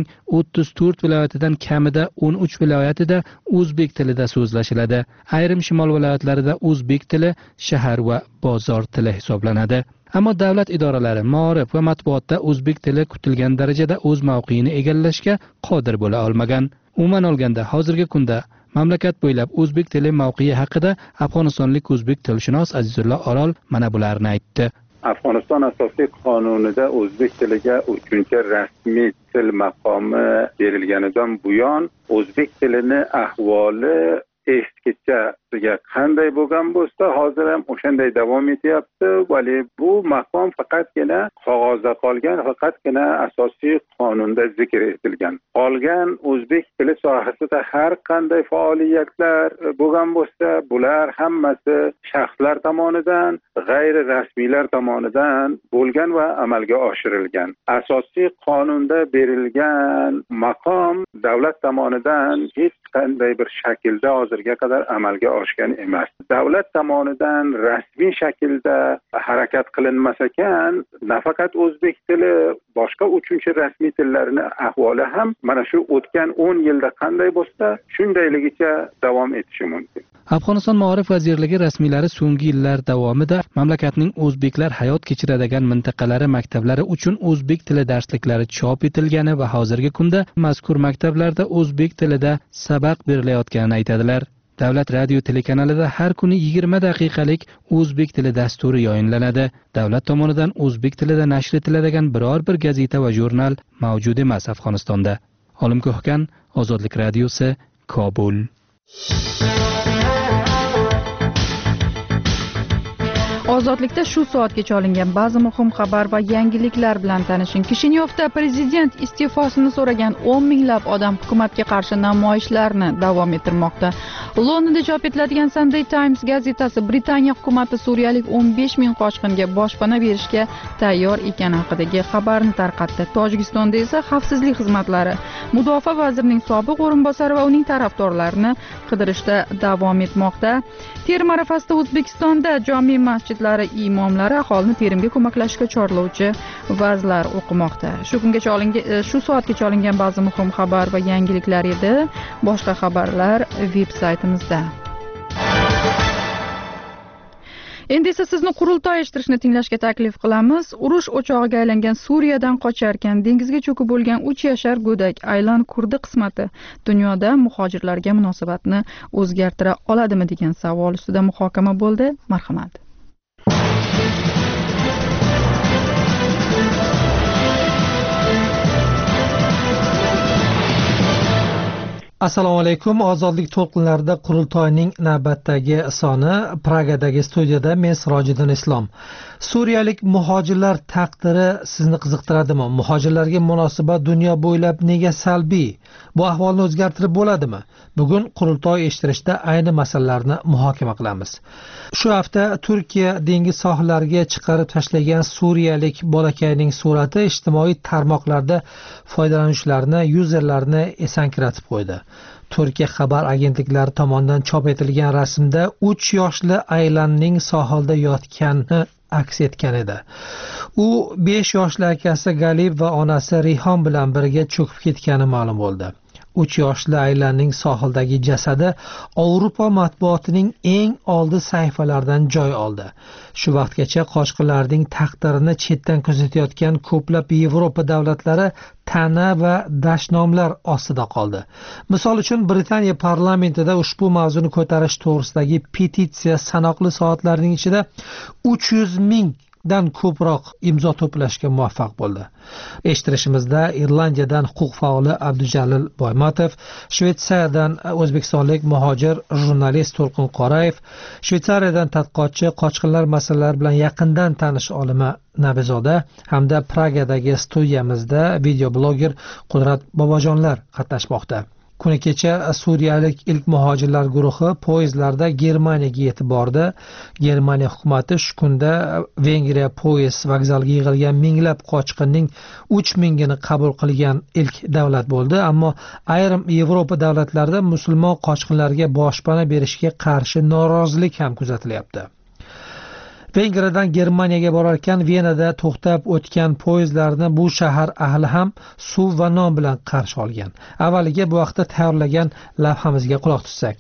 34 viloyatidan kamida 13 viloyatida o'zbek tilida so'zlashiladi. Ayrim shimol viloyatlarida o'zbek tili shahar va bozor tili hisoblanadi. Ammo davlat idoralari, ma'rif va matbuotda o'zbek tili kutilgan darajada o'z mavqeini egallashga qodir bo'la olmagan. Umuman olganda, hozirgi kunda mamlakat bo'ylab o'zbek tili mavqei haqida afg'onistonlik o'zbek tilshunos Azizullo Orol mana bularni aytdi. Afg'oniston asosiy qonunida o'zbek tiliga 3-rasmiy til maqomi berilganidan buyon o'zbek tilini ahvoli eskicha qanday bo'lgan bo'lsa, hozir ham o'shanday davom etyapti. Vali bu maqom faqatgina qog'ozda qolgan, faqatgina asosiy qonunda zikr etilgan. Qolgan o'zbek tili sohasida har qanday faoliyatlar bo'lgan bo'lsa, bular hammasi shaxslar tomonidan, g'ayri rasmiylar tomonidan bo'lgan va amalga oshirilgan. Asosiy qonunda berilgan maqom davlat tomonidan hech qanday bir shaklda hozirga qadar amalga oshgan emas. Davlat tomonidan rasmiy shaklda harakat qilinmas ekan, nafaqat o'zbek tili, boshqa 3-rasmiy tillarning ahvoli ham mana shu o'tgan 10 yilda qanday bo'lsa, shundayligicha davom etishi mumkin. Afg'oniston Ma'rif vazirligi rasmiylari so'nggi yillar davomida mamlakatning o'zbeklar hayot kechiradigan mintaqalari maktablari uchun o'zbek tili darsliklari chop etilgani va hozirgi kunda mazkur maktablarda o'zbek tilida sabaq berilayotganini aytadilar. Davlat radio telekanalida har kuni 20 daqiqalik o'zbek tili dasturi yayinlanadi. Davlat tomonidan o'zbek tilida nashr etiladigan biror bir gazeta va jurnal mavjud emas Afg'onistonda. Olim Ko'hkan, Ozodlik radiosi, Kobul. Ozodlikda shu soatgacha olingan ba'zi muhim xabar va yangiliklar bilan tanishing. Kishinyovda prezident iste'fosini so'ragan 10 minglab odam hukumatga qarshi namoyishlarni davom ettirmoqda. Londonda chop etiladigan Sunday Times gazetasi Britaniya hukumati suriyalik 15 ming qochqinga boshpana berishga tayyor ekani haqidagi xabarni tarqatdi. Tojikistonda esa xavfsizlik xizmatlari mudofaa vazirining sobiq o'rinbosari va uning tarafdorlarini qidirishda davom etmoqda. Terim arafasida O'zbekistonda jome masjidlari imomlari aholini terimga ko'maklashga chorlovchi va'zlar o'qimoqda. Shu soatgacha olingan ba'zi muhim xabar va yangiliklar edi. Boshqa xabarlar veb-saytimizda. Endi esa sizni qurultoy eshittirishni tinglashga taklif qilamiz. Urush o'chog'iga aylangan Suriyadan qocharkan dengizga cho'kib bo'lgan 3 yashar go'dak Aylan kurdi qismati dunyoda muhojirlarga munosabatni o'zgartira oladimi degan savol ustida muhokama bo'ldi. Marhamat. Assalomu alaykum. Ozodlik to'lqinlarida qurultoyning navbatdagi soni Pragadagi studiyada men Sirojiddin Islom. Suriyalik muhojirlar taqdiri sizni qiziqtiradimi? Muhojirlarga munosabat dunyo bo'ylab nega salbiy? Bu ahvolni o'zgartirib bo'ladimi? Bugun qurultoy eshittirishda ayni masalalarni muhokama qilamiz. Shu hafta Turkiya dengiz sohillariga chiqarib tashlagan suriyalik bolakayning surati ijtimoiy tarmoqlarda foydalanuvchilarni, yuzerlarni esankiratib qo'ydi. Turkiya xabar agentliklari tomonidan chop etilgan rasmda 3 yoshli Aylanning sohilda yotgani aks etgan edi. U 5 yoshli akasi Galib va onasi Rihon bilan birga cho'kib ketgani ma'lum bo'ldi. 3 yoshli Aylanning sohildagi jasadi Yevropa matbuotining eng oldi sayfalaridan joy oldi. Shu vaqtgacha qochqinlarning taqdirini chetdan kuzatayotgan ko'plab Yevropa davlatlari ta'na va dashnomlar ostida qoldi. Misol uchun Britaniya parlamentida ushbu mavzuni ko'tarish to'g'risidagi petitsiya sanoqli soatlarning ichida 300 mingdan ko'proq imzo to'plashga muvaffaq bo'ldi. Eshittirishimizda Irlandiyadan huquq faoli Abdujalil Boymatov, Shveysariyadan o'zbekistonlik muhojir jurnalist To'lqin Qorayev, Shveysariyadan tadqiqotchi, qochqinlar masalalari bilan yaqindan tanish olima Nabizoda hamda Pragadagi studiyamizda videobloger Qudrat Bobojonlar qatnashmoqda. Kuni kecha suriyalik ilk muhojirlar guruhi poyezdlarda Germaniyaga yetib bordi. Germaniya hukumati shu kunda Vengriya poyezd vokzaliga yig'ilgan minglab qochqinning 3 mingini qabul qilgan ilk davlat bo'ldi, ammo ayrim Yevropa davlatlarida musulmon qochqinlarga boshpana berishga qarshi norozilik ham kuzatilyapti. Vengriyadan Germaniyaga borarkan Venada to'xtab o'tgan poyezdlarni bu shahar ahli ham suv va non bilan qarshi olgan. Avvaliga bu vaqtda tayyorlagan lavhamizga quloq tutsak.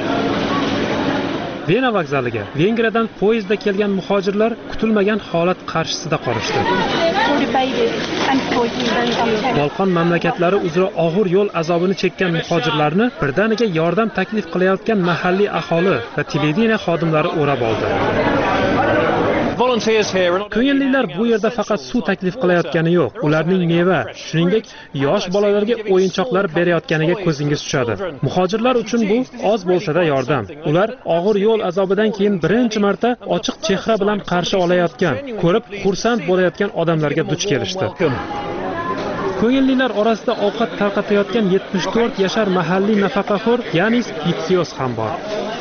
Vena vokzaliga Vengriyadan poyezdda kelgan muhojirlar kutilmagan holat qarshisida qolishdi. Balqon mamlakatlari uzra og'ir yo'l azobini chekkan muhojirlarni birdaniga yordam taklif qilayotgan mahalliy aholi va televideniya xodimlari o'rab oldi. Ko'ngillilar bu yerda faqat suv taklif qilayotgani yo'q, ularning meva, shuningdek yosh bolalarga o'yinchoqlar berayotganiga ko'zingiz tushadi. Muhojirlar uchun bu oz bo'lsa-da yordam. Ular og'ir yo'l azobidan keyin birinchi marta ochiq chehra bilan qarshi olayotgan, ko'rib xursand bo'layotgan odamlarga duch kelishdi. Ko'ngillilar orasida ovqat tarqatayotgan 74 yashar mahalliy nafaqaxo'r Yanis Pitsios ham bor.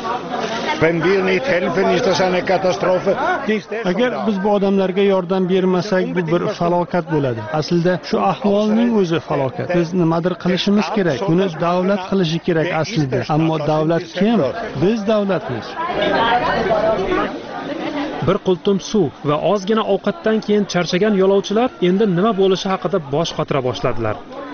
Agar biz bu odamlarga yordam bermasak, bu bir falokat bo'ladi. Aslida shu ahvolning o'zi falokat. Biz nimadir qilishimiz kerak. Buni davlat qilishi kerak aslida. Ammo davlat kim? Biz davlatmiz. Bir qultum suv va ozgina ovqatdan keyin charchagan yo'lovchilar endi nima bo'lishi haqida bosh qotira boshladilar.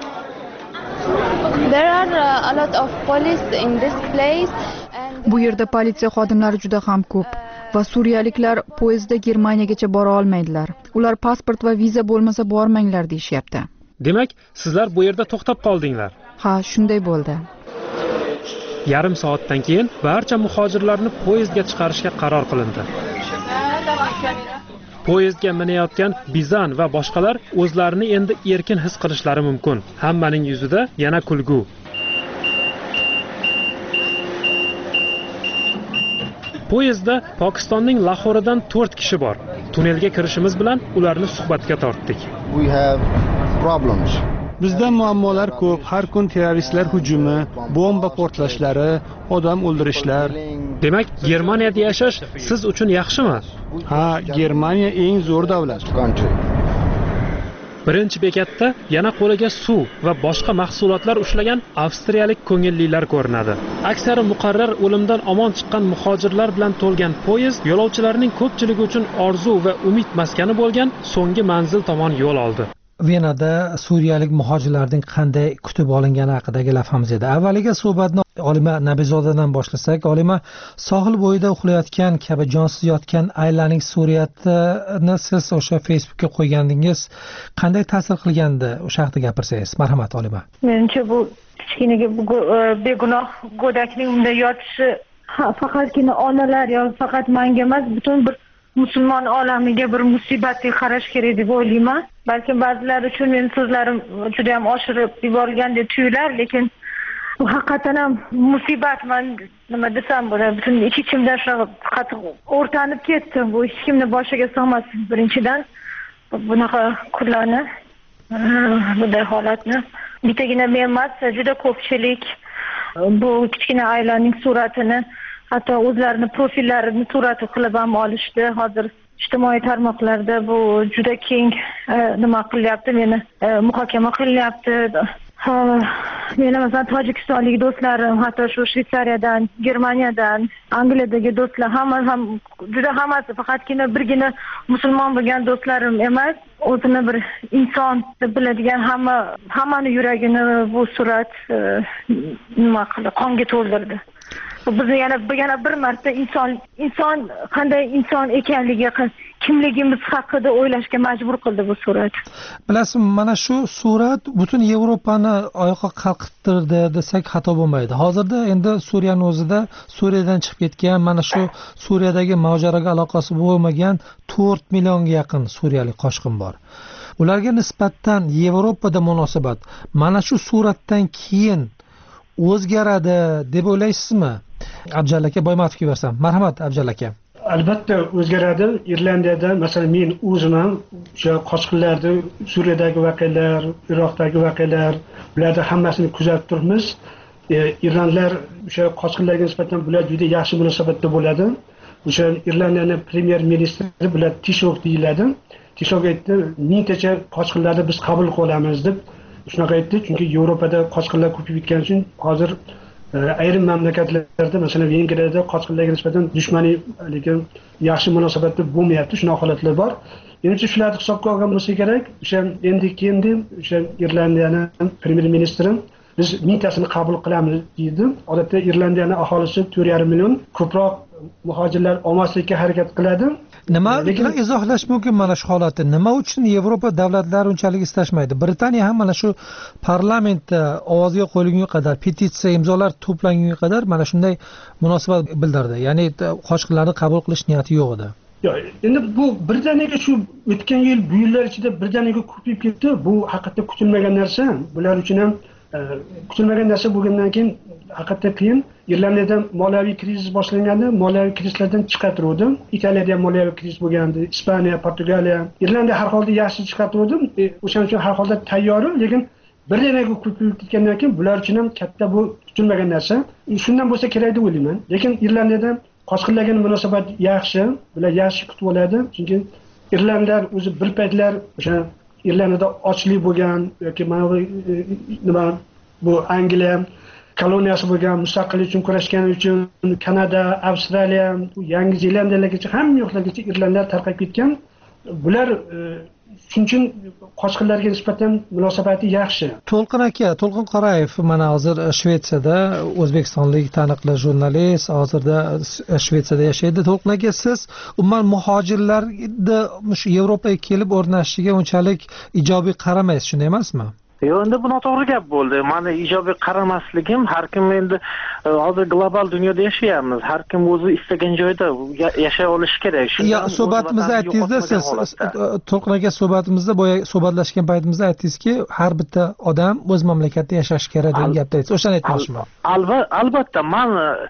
There are a lot of police in this place. Bu yerda politsiya xodimlari juda ham ko'p va suriyaliklar poyezdda Germaniyagacha bora olmaydilar. Ular pasport va viza bo'lmasa bormanglar deyishyapti. Demak, sizlar bu yerda to'xtab qoldinglar. Ha, shunday bo'ldi. Yarim soatdan keyin barcha muhojirlarni poyezdga chiqarishga qaror qilindi. Poyezdga minayotgan Bizan va boshqalar o'zlarini endi erkin his qilishlari mumkin. Hammaning yuzida yana kulgu. Poyezdda Pokistonning Lahoridan 4 kishi bor. Tunnelga kirishimiz bilan ularni suhbatga tortdik. Bizda muammolar ko'p. Har kun terroristlar hujumi, bomba portlashlari, odam o'ldirishlar. Demak, Germaniyada yashash siz uchun yaxshimi? Ha, Germaniya eng zo'r davlat. Birinchi bekatda yana qo'liga suv va boshqa mahsulotlar ushlagan avstriyalik ko'ngillilar ko'rinadi. Aksari muqarrar o'limdan omon chiqqan muhojirlar bilan to'lgan poyezd yo'lovchilarining ko'pchiligi uchun orzu va umid maskani bo'lgan so'nggi manzil tomon yo'l oldi. Venada suriyalik muhojirlarning qanday kutib olingani haqidagi lavhamiz edi. Avvaliga suhbatni Olima Nabizodadan boshlasak, Olima sohil bo'yida uxlayotgan kabi jonsiz yotgan Aylaning suriyatini siz o'sha Facebookga qo'ygandingiz, qanday ta'sir qilgandi? O'sha haqida gapirsangiz. Marhamat Olima. Menimcha bu kichkinaga begunoh go'dakning unda yotishi faqatgina onalar yoki faqat menga emas, butun bir musulmon olamiga bir musibatdek qarash kerak deb o'ylayman. Balkim ba'zilar uchun men so'zlarim juda ham oshirib yuborilgandek tuyular, lekin bu haqiqatan ham musibat. Men nima desam bo'ladi, butun ichimdan shunaqa qattiq o'rtanib ketdi. Bu hech kimni boshiga sig'mas. Birinchidan bunaqa kunlarni, bunday holatni bittagina men emas, juda ko'pchilik bu kichkina Aylaning suratini hatto o'zlarini profillarini surati qilib ham olishdi. Hozir ijtimoiy tarmoqlarda bu juda keng nima qilyapti, meni muhokama qilyapti. Meni masalan tojikistonlik do'stlarim, hatto shu Shveysariyadan, Germaniyadan, Angliyadagi do'stlar ham juda hammasi faqatgina birgina musulmon bo'lgan do'stlarim emas, o'zini bir inson deb biladigan hammani yuragini bu surat nima qildi, qonga to'ldirdi. Bizni yana bir marta inson qanday inson ekanligi, kimligimiz haqida o'ylashga majbur qildi bu surat. Bilasizmi, mana shu surat butun Yevropani oyoqqa qalqittirdi desak xato bo'lmaydi. Hozirda endi Suriyani o'zida Suriyadan chiqib ketgan, mana shu Suriyadagi mojaroga aloqasi bo'lmagan 4 millionga yaqin suriyalik qochqin bor. Ularga nisbatan Yevropada munosabat mana shu suratdan keyin o'zgaradi deb o'ylaysizmi? Abjal aka, Boymatovga bersam. Marhamat Abjal aka. Albatta o'zgaradi. Irlandiyada masalan men o'zim ham o'sha qochqinlarni, Suriyadagi voqealar, Iroqdagi voqealar, bularni hammasini kuzatib turibmiz. Irlandlar o'sha qochqinlarga nisbatan bular juda yaxshi munosabatda bo'ladi. O'sha Irlandiyaning premyer ministri bular Tishok deyiladi. Tishok aytdi, mingtacha qochqinlarni biz qabul qilamiz deb shunaqa aytdi. Chunki Yevropada qochqinlar ko'payib ketgani uchun hozir ayrim mamlakatlarda, masalan Vengriyada qochqinlarga nisbatan dushmaniy, lekin yaxshi munosabatda bo'lmayapti. Shunaqa holatlar bor. Menimcha shularni hisobga olgan bo'lsa kerak. O'sha endi o'sha Irlandiyaning premyer ministri biz mingtasini qabul qilamiz deydi. Odatda Irlandiyaning aholisi 4,5 million, ko'proq muhojirlar olmaslikka harakat qiladi. Nima bilan izohlash mumkin mana shu holatni? Nima uchun Yevropa davlatlari unchalik istashmaydi? Britaniya ham mana shu parlamentda ovozga qo'yilgunga qadar, petitsiya imzolar to'plangunga qadar mana shunday munosabat bildirdi. Ya'ni qochqinlarni qabul qilish niyati yo'q edi. Yo'q, endi bu Britaniyaga shu o'tgan yil bu yillar ichida Britaniyaga ko'payib ketdi. Bu haqiqatda kutilmagan narsa. Bular uchun ham kutilmagan narsa bo'lgandan keyin haqiqatda qiyin. Irlandiyadan moliyaviy krizis boshlanganda, moliyaviy krizlardan chiqartiruvdim. Italiyada ham moliyaviy kriz bo'lgandi, Ispaniya, Portugaliya. Irlandiya har holda yaxshi chiqartiruvdim. O'shaning uchun har holda tayyorim, lekin birdaniga ko'payib ketgandan keyin bular uchun ham katta bu kutilmagan narsa. Shundan bo'lsa kerak deb o'ylayman. Lekin Irlandiyada qochqinlarga munosabat yaxshi, bular yaxshi kutib oladi. Chunki irlandlar o'zi bir paytlar o'sha Irlandiyada ochlik bo'lgan yoki mana nima bu Angliya koloniyasi bo'lgan, mustaqillik uchun kurashgani uchun Kanada, Avstraliya, Yangi Zelandiyalargacha hamma yoqlargacha irlandlar tarqab ketgan. Bular shuning uchun qochqinlarga nisbatan munosabati yaxshi. To'lqin aka, To'lqin Qorayev mana hozir Shvetsiyada o'zbekistonlik taniqli jurnalist, hozirda Shvetsiyada yashaydi. To'lqin aka, siz umuman muhojirlarni shu Yevropaga kelib o'rnashishiga unchalik ijobiy qaramaysiz, shunday emasmi? yo'q, endi bu noto'g'ri gap bo'ldi. Mani ijobiy qaramasligim, har kim endi hozir global dunyoda yashayapmiz. Har kim o'zi istagan joyda yashay olishi kerak. Suhbatimizda aytdingizda, siz To'lqin aka suhbatimizda boya suhbatlashgan paytimizda aytdingizki, har bitta odam o'z mamlakatida yashashi kerak degan gapni aytdingiz. O'shani aytmoqchiman. Albatta, men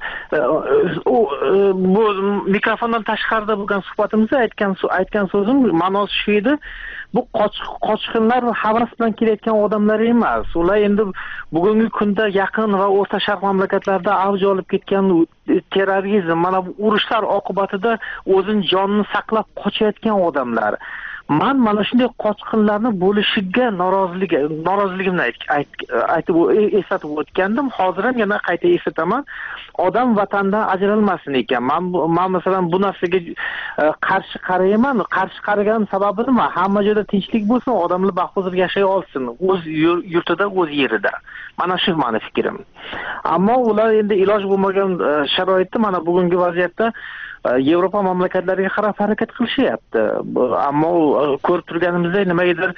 bu mikrofondan tashqarida bo'lgan suhbatimizda aytgan so'zim ma'nosi shu edi. Bu qochqinlar havas bilan kelayotgan odamlar emas. Ular endi bugungi kunda yaqin va o'rta sharq mamlakatlarida avj olib ketgan terrorizm, mana bu urushlar oqibatida o'zini jonini saqlab qochayotgan odamlar. Mana shunday qochqinlarni bo'lishiga noroziligimni aytib eslatib o'tgandim. Hozir ham yana qayta eslataman. Odam vatandan ajralmasin ekan. Men masalan bu narsaga qarshi qarayman. Qarshi qaragan sababi nima? Hamma joyda tinchlik bo'lsin, odamlar baxtli yashay olsin, o'z yurtida, o'z yerida. Mana shu meni fikrim. Ammo ular endi iloj bo'lmagan sharoitda mana bugungi vaziyatda Yevropa mamlakatlariga qarab harakat qilishyapti. Ammo ko'rib turganimizdek nimagadir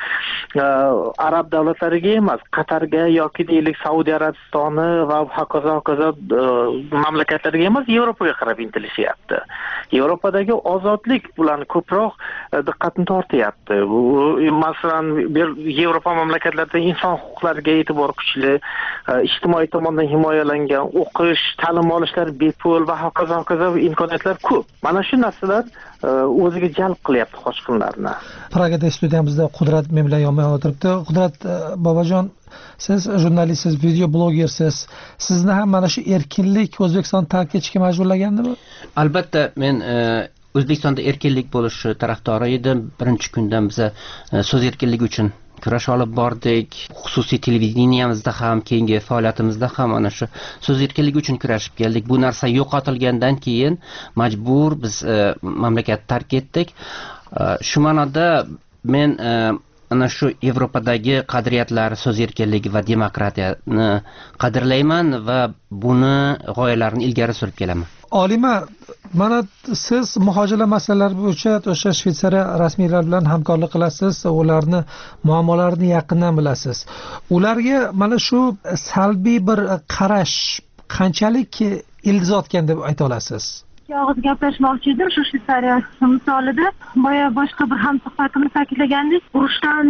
arab davlatlariga emas, Qatarga yoki deylik Saudiya Arabistoni va hokazo mamlakatlariga emas, Yevropaga qarab intilishyapti. Yevropadagi ozodlik ularni ko'proq diqqatni tortyapti. Masalan, Yevropa mamlakatlarida inson huquqlariga e'tibor kuchli, ijtimoiy tomondan himoyalangan, o'qish, ta'lim olishlar bepul va hokazo imkoniyatlar ko'p. Mana shu narsalar o'ziga jalb qilyapti qochqinlarni. Pragada studiyamizda Qudrat men bilan yonma-yon o'tiribdi. Qudrat bobojon, siz jurnalistsiz, video blogersiz. Sizni ham mana shu erkinlik O'zbekiston tark etishga majburlagandimi? Albatta, men O'zbekistonda erkinlik bo'lishi tarafdori edim. Birinchi kundan biz so'z erkinligi uchun kurash olib bordik. Xususiy televideniyamizda ham, keyingi faoliyatimizda ham ana shu so'z erkinligi uchun kurashib keldik. Bu narsa yo'qotilgandan keyin majbur biz mamlakat tark etdik. Shu ma'noda men ana shu Yevropadagi qadriyatlar, so'z erkinligi va demokratiyani qadrlayman va buni g'oyalarini ilgari surib kelaman. Olima, mana siz muhojirlar masalalari bo'yicha o'sha Shveysariya rasmiylari bilan hamkorlik qilasiz, ularni muammolarini yaqindan bilasiz. Ularga mana shu salbiy bir qarash qanchalik ildizotgan deb ayta olasiz? Yolg'iz gaplashmoqchi edim shu Shveysariya misolida. Boya boshqa bir hamsuhbatimiz ta'kidlagandek, urushdan,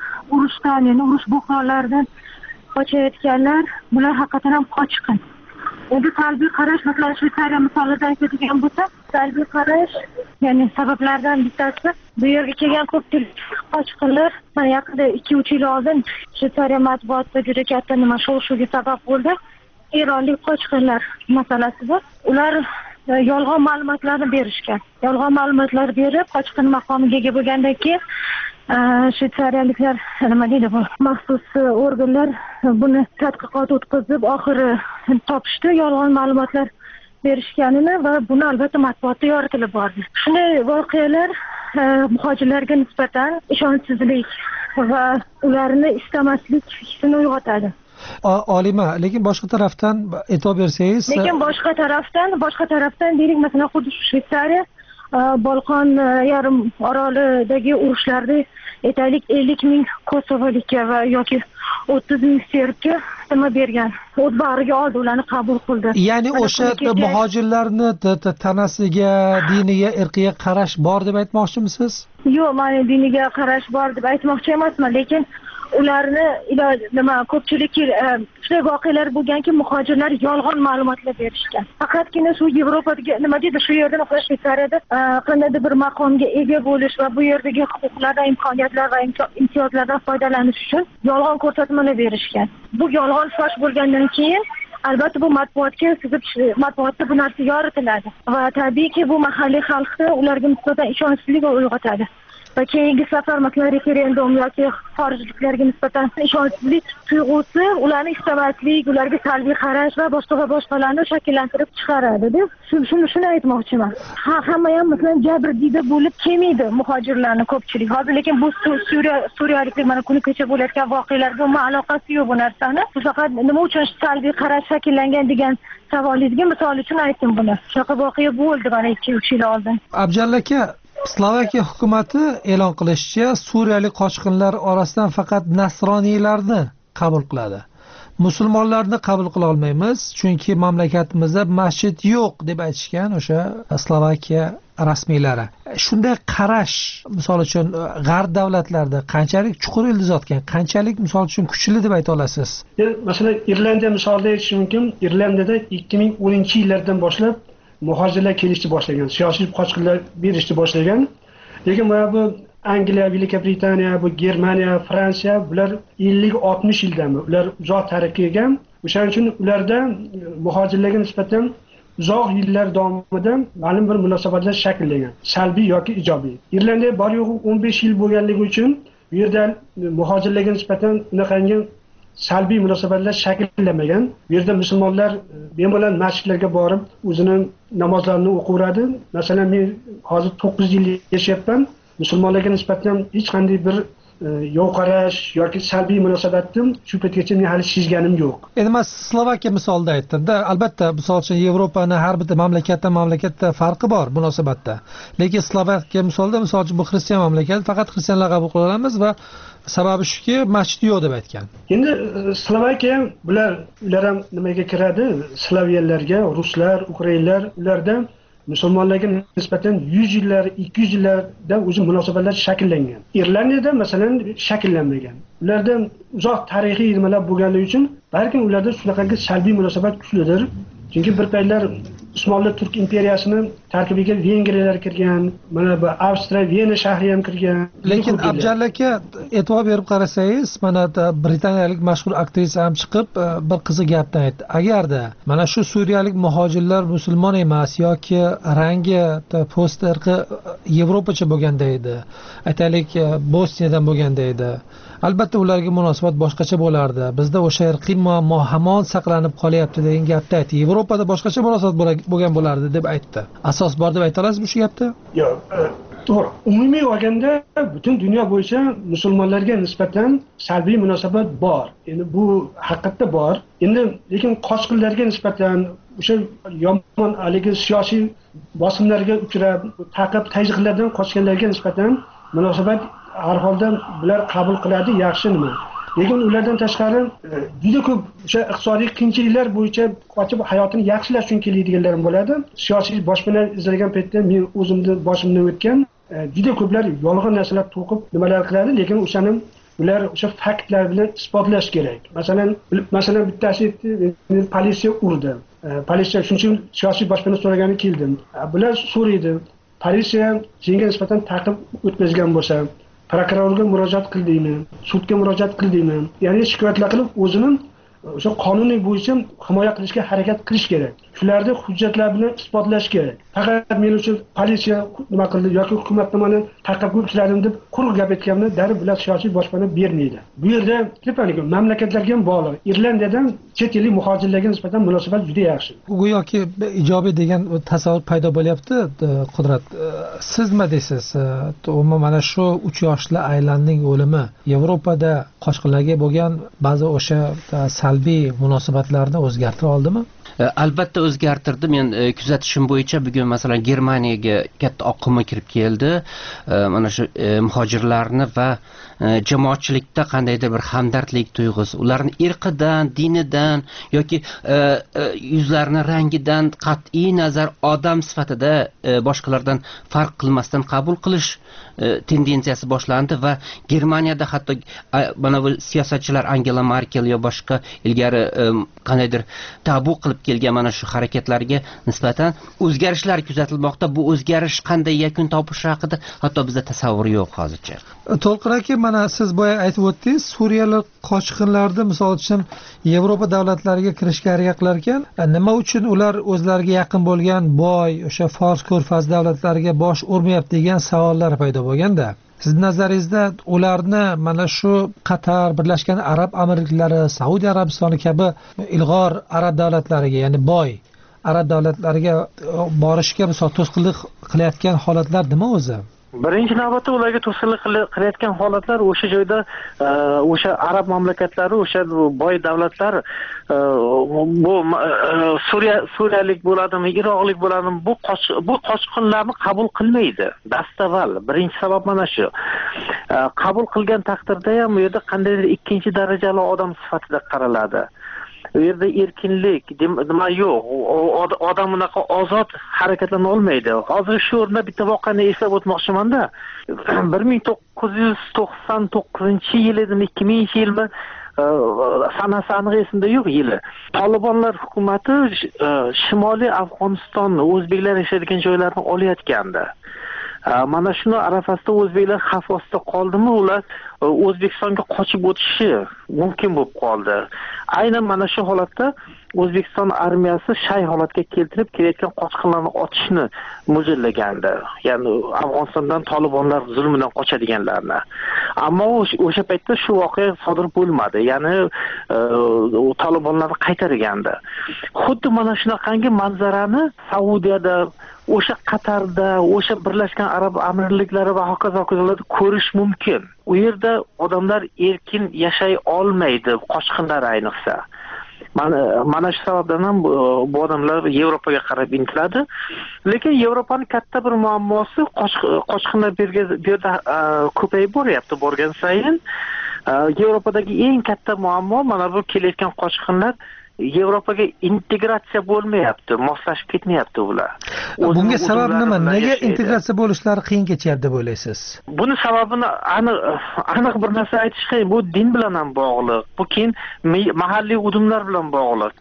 ya'ni urush bo'hronlaridan qochayotganlar, bular haqiqatan ham qochqin. Endi salbiy qarash, masalan Shveysariya misolida aytadigan bo'lsa, salbiy qarash, ya'ni sabablardan bittasi bu yerga kelgan ko'pchilik qochqinlar, mana yaqinda 2-3 yil oldin Shveysariya matbuotida juda katta shov-shuvga sabab bo'ldi. Eronlik qochqinlar masalasida ular yolg'on ma'lumotlarni berishgan. Yolg'on ma'lumotlar berib, qochqin maqomiga ega bo'lgandan keyin shveysariyaliklar nima deydi bu maxsus organlar buni tadqiqot o'tkazib oxiri topishdi, yolg'on ma'lumotlar berishganini va buni albatta matbuotda yoritilib bordi. Shunday voqealar muhojirlarga nisbatan ishonchsizlik va ularni istamaslik hissini uyg'otadi. Olima, lekin boshqa tarafdan e'tibor bersangiz, lekin boshqa tarafdan deylik, masalan xuddi Shveysariya Bolqon yarim orolidagi urushlarda aytaylik 50 ming kosovolikka va yoki 30 ming serbga nima bergan, o'z bag'riga oldi, ularni qabul qildi. Ya'ni o'sha muhojirlarni tanasiga, diniga, irqiga qarash bor deb aytmoqchimisiz? Yo'q, men diniga qarash bor deb aytmoqchi emasman, lekin ularni ko'pchilik shunday voqealar bo'lganki, muhojirlar yolg'on ma'lumotlar berishgan. Faqatgina shu Yevropadagi shu yerda Shveysariyada qandaydir bir maqomga ega bo'lish va bu yerdagi huquqlardan, imkoniyatlar va imtiyozlardan foydalanish uchun yolg'on ko'rsatmalar berishgan. Bu yolg'on fosh bo'lgandan keyin albatta bu matbuotda bu narsa yoritiladi va tabiiyki bu mahalliy xalqda ularga nisbatan ishonchsizlik uyg'otadi. Va keyingi safar masalan referendum yoki xorijliklarga nisbatan ishonchsizlik tuyg'usi, ularni istamaslik, ularga salbiy qarash va boshqalarni shakllantirib chiqaradi. Shuni aytmoqchiman. Hamma ham masalan jabrdiyda bo'lib kelmaydi muhojirlarning ko'pchilik. Hozir lekin bu suriyaliklar mana kuni kecha bo'layotgan voqealarga umuman aloqasi yo'q bu narsani. Faqat nima uchun salbiy qarash shakllangan degan savolingizga misol uchun aytdim buni. Shunaqa voqea bo'ldi mana 2-3 yil oldin. Abjalla aka, Slovakiya hukumati e'lon qilishicha, suriyalik qochqinlar orasidan faqat nasroniylarni qabul qiladi. Musulmonlarni qabul qila olmaymiz, chunki mamlakatimizda masjid yo'q deb aytishgan o'sha Slovakiya rasmiylari. Shunday qarash, misol uchun g'arb davlatlarida qanchalik chuqur ildiz otgan, qanchalik misol uchun kuchli deb ayta olasiz? Masalan, Irlandiya misolida aytish mumkin. Irlandiyada 2010-yillardan boshlab muhojirlar kelishni boshlagan, siyosiy qochqinlar berishni boshlagan. Lekin mana bu Angliya, Buyuk Britaniya, bu Germaniya, Fransiya bular 50-60 yildan ular uzoq tarixga ega. O'shaning uchun ularda muhojirlarga nisbatan uzoq yillar davomida ma'lum bir munosabatlar shakllangan, salbiy yoki ijobiy. Irlandiya bor yo'g'i 15 yil bo'lganligi uchun bu yerda muhojirlarga nisbatan unaqangi salbiy munosabatlar shakllanmagan. Bu yerda musulmonlar bemalol masjidlarga borib o'zining namozlarini o'qiyveradi. Masalan, men hozir 9 yil yashayapman. Musulmonlarga nisbatan hech qanday bir yo'qarash yoki salbiy munosabatni shu paytgacha men hali sezganim yo'q. Endi men Slovakiya misolida aytdim-da, albatta, misol uchun Yevropaning har bir mamlakatda farqi bor munosabatda. Lekin Slovakiya misolida, misol uchun bu xristian mamlakat, faqat xristianlar qabul qila olamiz va sababi shuki, masjid yo'q deb aytgan. Endi Slovakiya ular ham nimaga kiradi? Slavyanlarga, ruslar, ukrainlar, ularda musulmonlarga nisbatan 100 yillar, 200 yillarda o'zi munosabatlar shakllangan. Irlandiyada masalan shakllanmagan. Ularda uzoq tarixiy nimalar bo'lganligi uchun balkim ularda shunaqangi salbiy munosabat kuchlidir. Chunki bir paytlar Usmonli Turk imperiyasini tarkibiga Vengriyalar kirgan, mana bu Avstriya, Vena shahri ham kirgan. Lekin Abjallaka e'tibor berib qarasangiz, mana britaniyalik mashhur aktrisa ham chiqib bir qiziq gapni aytdi. Agarda mana shu suriyalik muhojirlar musulmon emas yoki rangi post irqi Yevropacha bo'lganda edi, aytaylik Bosniyadan bo'lganda edi, albatta ularga munosabat boshqacha bo'lardi. Bizda o'sha irqiy muammo hamon saqlanib qolyapti degan gapni aytdi. Yevropada boshqacha munosabat bo'lgan bo'lardi deb aytdi. Asos bor deb ayta olasizmi shu gapda? Yo'q, to'g'ri. Umumiy olganda butun dunyo bo'yicha musulmonlarga nisbatan salbiy munosabat bor. Endi bu haqiqatda bor. Endi lekin qochqinlarga nisbatan o'sha yomon haligi siyosiy bosimlarga uchrab, ta'qib tazyiqlardan qochganlarga nisbatan munosabat har holda bular qabul qiladi, yaxshi nima. Lekin ulardan tashqari juda ko'p o'sha iqtisodiy qiyinchiliklar bo'yicha qochib hayotini yaxshilash uchun keladiganlar ham bo'ladi. Siyosiy boshpana izlagan paytda men o'zimni boshimdan o'tgan juda ko'plar yolg'on narsalar to'qib nimalar qiladi, lekin o'shani ular o'sha faktlar bilan isbotlash kerak. Masalan bittasi politsiya urdi. Politsiya shuncha siyosiy boshpana so'ragani keldim. Bular so'raydi. Politsiya senga nisbatan ta'qib o'tkazgan bo'lsa, prokurorga murojaat qildingmi, sudga murojaat qildingmi? Ya'ni shikoyatlar qilib o'zini o'sha qonuniy bo'yicha himoya qilishga harakat qilish kerak. Shularni hujjatlar bilan isbotlash kerak. Faqat men uchun politsiya nima qildi yoki hukumat tomonidan ta'qibga uchradim deb quruq gap aytganlar darrov bular siyosiy boshpana bermaydi. Bu yerda ko'paniga mamlakatlarga ham bog'liq. Irlandiyadan chet ellik muhojirlarga nisbatan munosabat juda yaxshi. Go'yoki ijobiy degan tasavvur paydo bo'lyapti. Qudrat, siz nima deysiz? Umuman mana shu 3 yoshli aylanning o'limi Yevropada qochqinlarga bo'lgan ba'zi o'sha salbiy munosabatlarni o'zgartira oldimi? Albatta o'zgartirdi. Men kuzatishim bo'yicha bugun masalan Germaniyaga katta oqimi kirib keldi. Mana shu muhojirlarni va jamoatchilikda qandaydir bir hamdardlik tuyg'usi, ularni irqidan, dinidan yoki yuzlarini rangidan qat'iy nazar odam sifatida boshqalardan farq qilmasdan qabul qilish tendensiyasi boshlandi va Germaniyada hatto mana bu siyosatchilar Angela Merkel yo boshqa ilgari qandaydir tabu qilib kelgan mana shu harakatlarga nisbatan o'zgarishlar kuzatilmoqda. Bu o'zgarish qanday yakun topishi haqida hatto bizda tasavvur yo'q hozircha. To'lqin aka, mana siz boya aytib o'tdingiz, suriyalik qochqinlarni misol uchun Yevropa davlatlariga kirishga harakat qilar ekan, nima uchun ular o'zlariga yaqin bo'lgan boy o'sha Fors ko'rfaz davlatlariga bosh urmayapti degan savollar paydo bo'lganda, siz nazaringizda ularni mana shu Qatar, Birlashgan Arab Amirliklari, Saudiya Arabistoni kabi ilg'or arab davlatlariga, ya'ni boy arab davlatlariga borishga misol to'sqinlik qilayotgan holatlar nima o'zi? birinchi navbatda ularga to'sqinlik qilayotgan holatlar o'sha joyda o'sha arab mamlakatlari, o'sha boy davlatlar, bu suriyalik bo'ladimi, iroqlik bo'ladimi, bu qochqinlarni qabul qilmaydi. Dastavval birinchi sabab mana shu. Qabul qilgan taqdirda ham u yerda qandaydir ikkinchi darajali odam sifatida qaraladi. U yerda erkinlik nima yo'q. Odam unaqa ozod harakatlana olmaydi. Hozir shu o'rinda bitta voqeani eslab o'tmoqchiman-da. 1999-yil edimi, 2000-yilmi? Sanasi aniq esimda yo'q yili. Tolibonlar hukumati Shimoliy Afg'onistonni, o'zbeklar yashaydigan joylarni olayotgandi. Mana shuni arafasida o'zbeklar xavf ostida qoldimi, ular O'zbekistonga qochib o'tishi mumkin bo'lib qoldi. Aynan mana shu holatda O'zbekiston armiyasi shay holatga keltirib kelayotgan qochqinlarni otishni mo'ljallagandi. Ya'ni Afg'onistondan Tolibonlar zulmidan qochadiganlarni. Ammo o'sha paytda shu voqea sodir bo'lmadi. Ya'ni Tolibonlarni qaytargandi. Xuddi mana shunaqangi manzarani Saudiyada, o'sha Qatarda, o'sha Birlashgan Arab Amirliklari va hokazolarda ko'rish mumkin. U yerda odamlar erkin yashay olmaydi, qochqinlar ayniqsa. Mana shu sababdan ham bu odamlar Yevropaga qarab intiladi. Lekin Yevropaning katta bir muammosi qochqinlar bu yerda ko'payib boryapti borgan sayin. Yevropadagi eng katta muammo mana bu kelayotgan qochqinlar Yevropaga integratsiya bo'lmayapti, moslashib ketmayapti ular. Bunga sabab nima? Nega integratsiya bo'lishlari qiyin kechyapti deb o'ylaysiz? Buni sababini aniq bir narsa aytish qiyin. Bu din bilan ham bog'liq. Bu keyin mahalliy udumlar bilan bog'liq.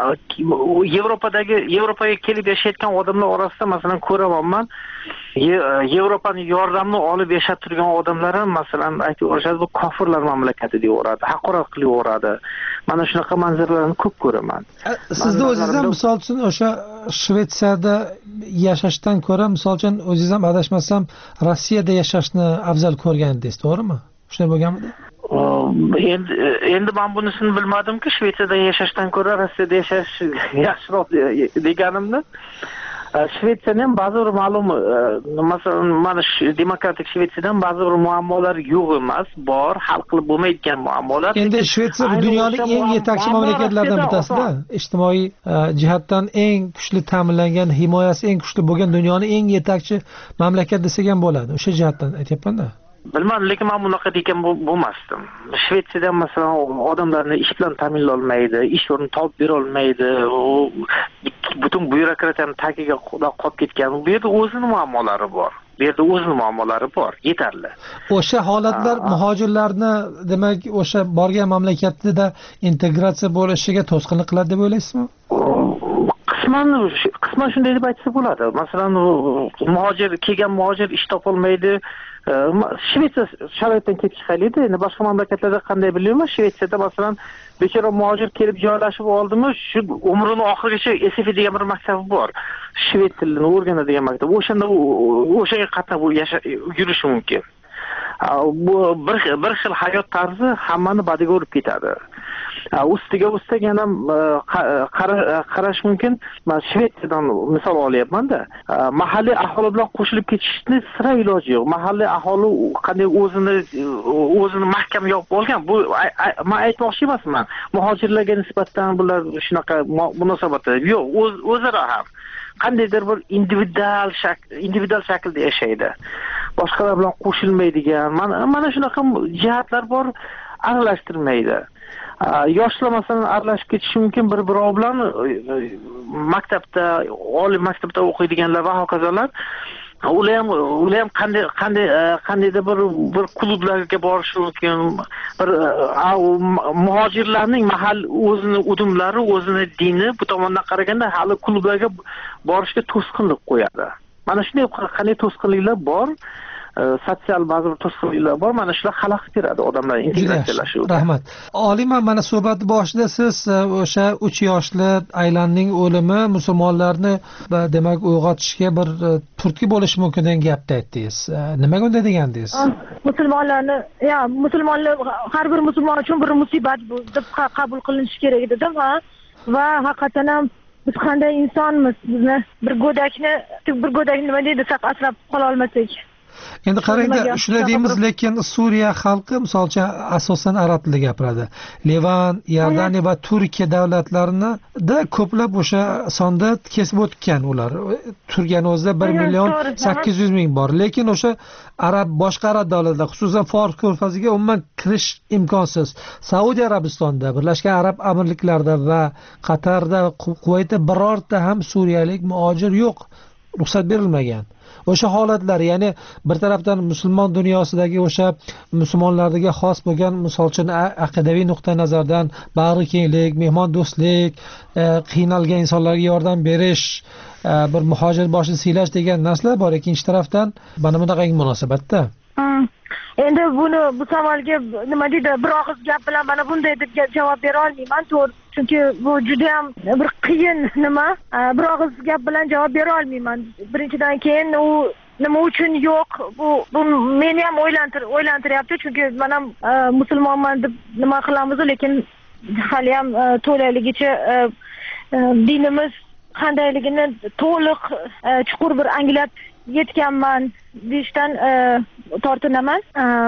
Yevropaga kelib yashayotgan odamlar orasida masalan ko'raman, Yevropaning yordamini olib yashab turgan odamlar ham masalan aytib bu kofirlar mamlakati deyaveradi, haqorat qilaveradi. Mana shunaqa manzaralarni ko'p ko'raman. Sizni o'zingiz ham misol uchun o'sha Shvetsiyada yashashdan ko'ra, misol uchun o'zingiz ham adashmasam Rossiyada yashashni afzal ko'rgandingiz, to'g'rimi? Shunday bo'lganmidi? Endi men bunisini bilmadim-ki, Shvetsiyada yashashdan ko'ra Rossiyada yashash yaxshiroq deganimni. Shvetsiyada ham ba'zi bir ma'lum, masalan, mana shu demokratik Shvetsiyadan ba'zi bir muammolar yo'q emas, bor, hal qilib bo'lmaydigan muammolar. Endi Shvetsiya dunyoning eng yetakchi mamlakatlaridan bittasi-da. Ijtimoiy jihatdan eng kuchli ta'minlangan, himoyasi eng kuchli bo'lgan dunyoning eng yetakchi mamlakat desak ham bo'ladi. O'sha jihatdan aytyapman-da. Bilmadim, lekin men bunaqa degan bo'lmasdim. Shvetsiyada masalan odamlarni ish bilan ta'minlolmaydi, ish o'rni topib bera olmaydi. Butun byurokratiyani tagiga qolib ketgan. Bu yerda o'zining muammolari bor. Yetarli. O'sha holatlar muhojirlarni, demak, o'sha borgan mamlakatida integratsiya bo'lishiga to'sqinlik qiladi deb o'ylaysizmi? Qisman shunday deb aytsa bo'ladi. Masalan, kelgan muhojir ish topolmaydi. Shvetsiya sharoitdan kelib chiqaylik. Endi boshqa mamlakatlarda qanday bilmayman. Shvetsiyada masalan bechora muhojir kelib joylashib oldimi, shu umrining oxirigacha SF degan bir maktabi bor. Shved tilini o'rganadigan maktab. O'shaga qatnab yurish mumkin. Bu bir xil hayot tarzi hammani badiga urib ketadi. Ustiga yana qarash mumkin. Men Shvetsiyadan misol olyapman-da. Mahalliy aholi bilan qo'shilib ketishni sira iloji yo'q. Mahalliy aholi qanday o'zini mahkam yopib olgan. Bu men aytmoqchi emasman. Muhojirlarga nisbatan bular shunaqa munosabatda yo'q. O'zaro ham qandaydir bir individual shaklda yashaydi. Boshqalar bilan qo'shilmaydigan. Mana shunaqa jihatlar bor, aralashtirmaydi. Yoshlar masalan aralashib ketishi mumkin bir-birov bilan maktabda, oliy maktabda o'qiydiganlar va hokazolar. Ular ham qandaydir bir klublarga borishi mumkin. Bir muhojirlarning o'zini udumlari, o'zini dini bu tomondan qaraganda hali klublarga borishga to'sqinlik qo'yadi. Mana shunday qanday to'sqinliklar bor. Sotsial ba'zi bir to'sqinliklar bor. Mana shular xalaqit beradi odamlar integratsiyalashuvga. Rahmat. Oliyman, mana suhbat boshida siz o'sha 3 yoshli Aylanning o'limi musulmonlarni demak uyg'otishga bir turtki bo'lishi mumkin degan gapni aytdingiz. Nimaga unday degandingiz? Musulmonlar har bir musulmon uchun bir musibat deb qabul qilinishi kerak dedim, va haqiqatan ham biz qanday insonmiz? Bizni bir go'dakni nima deydi, asrab qola olmasak. endi qarangda shunday deymiz, lekin Suriya xalqi misol uchun asosan arab tilida gapiradi. Livan, Iordaniya va Turkiya davlatlarini ko'plab o'sha sonda kesib o'tgan ular. Turkiyani o'zida 1.800.000 bor, lekin o'sha boshqa arab davlatlar, xususan Fors ko'rfaziga umuman kirish imkonsiz. Saudiya Arabistonda, Birlashgan Arab Amirliklarida va Qatarda, Kuvaytda birorta ham suriyalik muhojir yo'q, ruxsat berilmagan. O'sha holatlar, ya'ni bir tarafdan musulmon dunyosidagi o'sha musulmonlarga xos bo'lgan, misol uchun aqidaviy nuqtai nazardan bag'rikenglik, mehmondo'stlik, qiynalgan insonlarga yordam berish, bir muhojir boshini siylash degan narsalar bor. Ikkinchi tarafdan mana bunaqangi munosabatda. Endi bu savolga nima deydi, bir og'iz gap bilan mana bunday deb javob bera olmayman, to'g'ri. Chunki bu juda ham bir qiyin nima, bir og'iz gap bilan javob bera olmayman. Birinchidan keyin u nima uchun yo'q, bu meni ham o'ylantiryapti, chunki men ham musulmonman deb nima qilamiz, lekin hali ham to'laligicha dinimiz qandayligini to'liq chuqur bir anglab yetganman deyishdan tortinaman.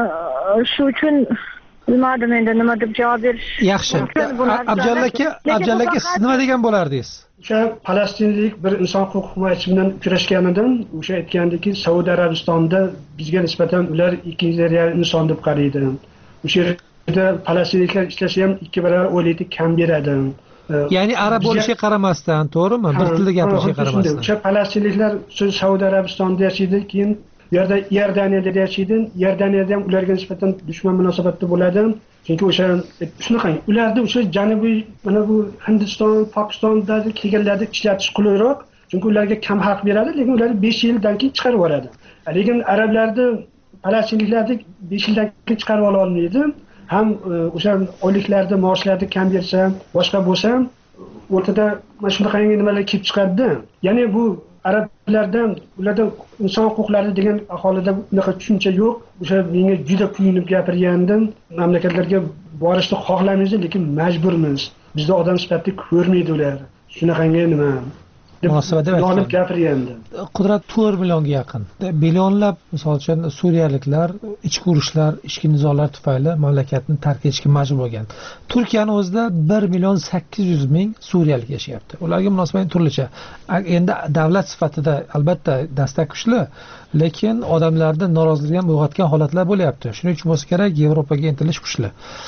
Shu uchun bilmadim endi nima deb javob berish. Yaxshi. Abjalla aka, siz nima degan bo'lardingiz? O'sha falastinlik bir inson huquq himoyachi bilan uchrashganidan o'sha aytgandiki, Saudiya Arabistonda bizga nisbatan ular ikkinchi darajali inson deb qaraydi. O'sha yerda falastinliklar ishlasa ham 2 barobar o'ylaydi, kam beradi. Ya'ni arab bo'lishiga qaramasdan, to'g'rimi? Bir tilda gapirishiga qaramasdan. O'sha falastinliklar Saudiya Arabistonda yashaydi, keyin bu yerda Iordaniyada yashaydi. Iordaniyada ham ularga nisbatan dushman munosabatda bo'ladi. Chunki o'sha shunaqa, ularda o'sha janubiy mana bu Hindiston, Pokistondagi kelganlarda ishlatish qulayroq, chunki ularga kam haq beradi, lekin ular 5 yildan keyin chiqarib yuboradi. Lekin arablarni, falastinliklarni 5 yildan keyin chiqarib ola olmaydi. Ham o'sha oyliklarda, maoshlarda kam bersa, boshqa bo'lsa, o'rtada mana shunaqangi nimalar kelib chiqadi. Ya'ni bu arablardan, ularda inson huquqlari degan aholida unaqa tushuncha yo'q. O'sha menga juda kuyunib gapirgandim. Mamlakatlarga borishni xohlamaymiz, lekin majburmiz. Bizda odam sifatida ko'rmaydi ular. Shunaqangi nima munosabatda yonib gapirgandi. Qudrat 4 millionga yaqin. Millionlab, misol uchun suriyaliklar ichki urushlar, ichki nizolar tufayli mamlakatni tark etishga majbur bo'lgan. Turkiyaning o'zida 1.800.000 suriyalik yashayapti. Ularga munosabat turlicha. Endi davlat sifatida albatta dastak kuchli, lekin odamlarda norozilik ham uyg'otgan holatlar bo'lyapti. Shuning uchun bo'lsa kerak, Yevropaga intilish kuchli.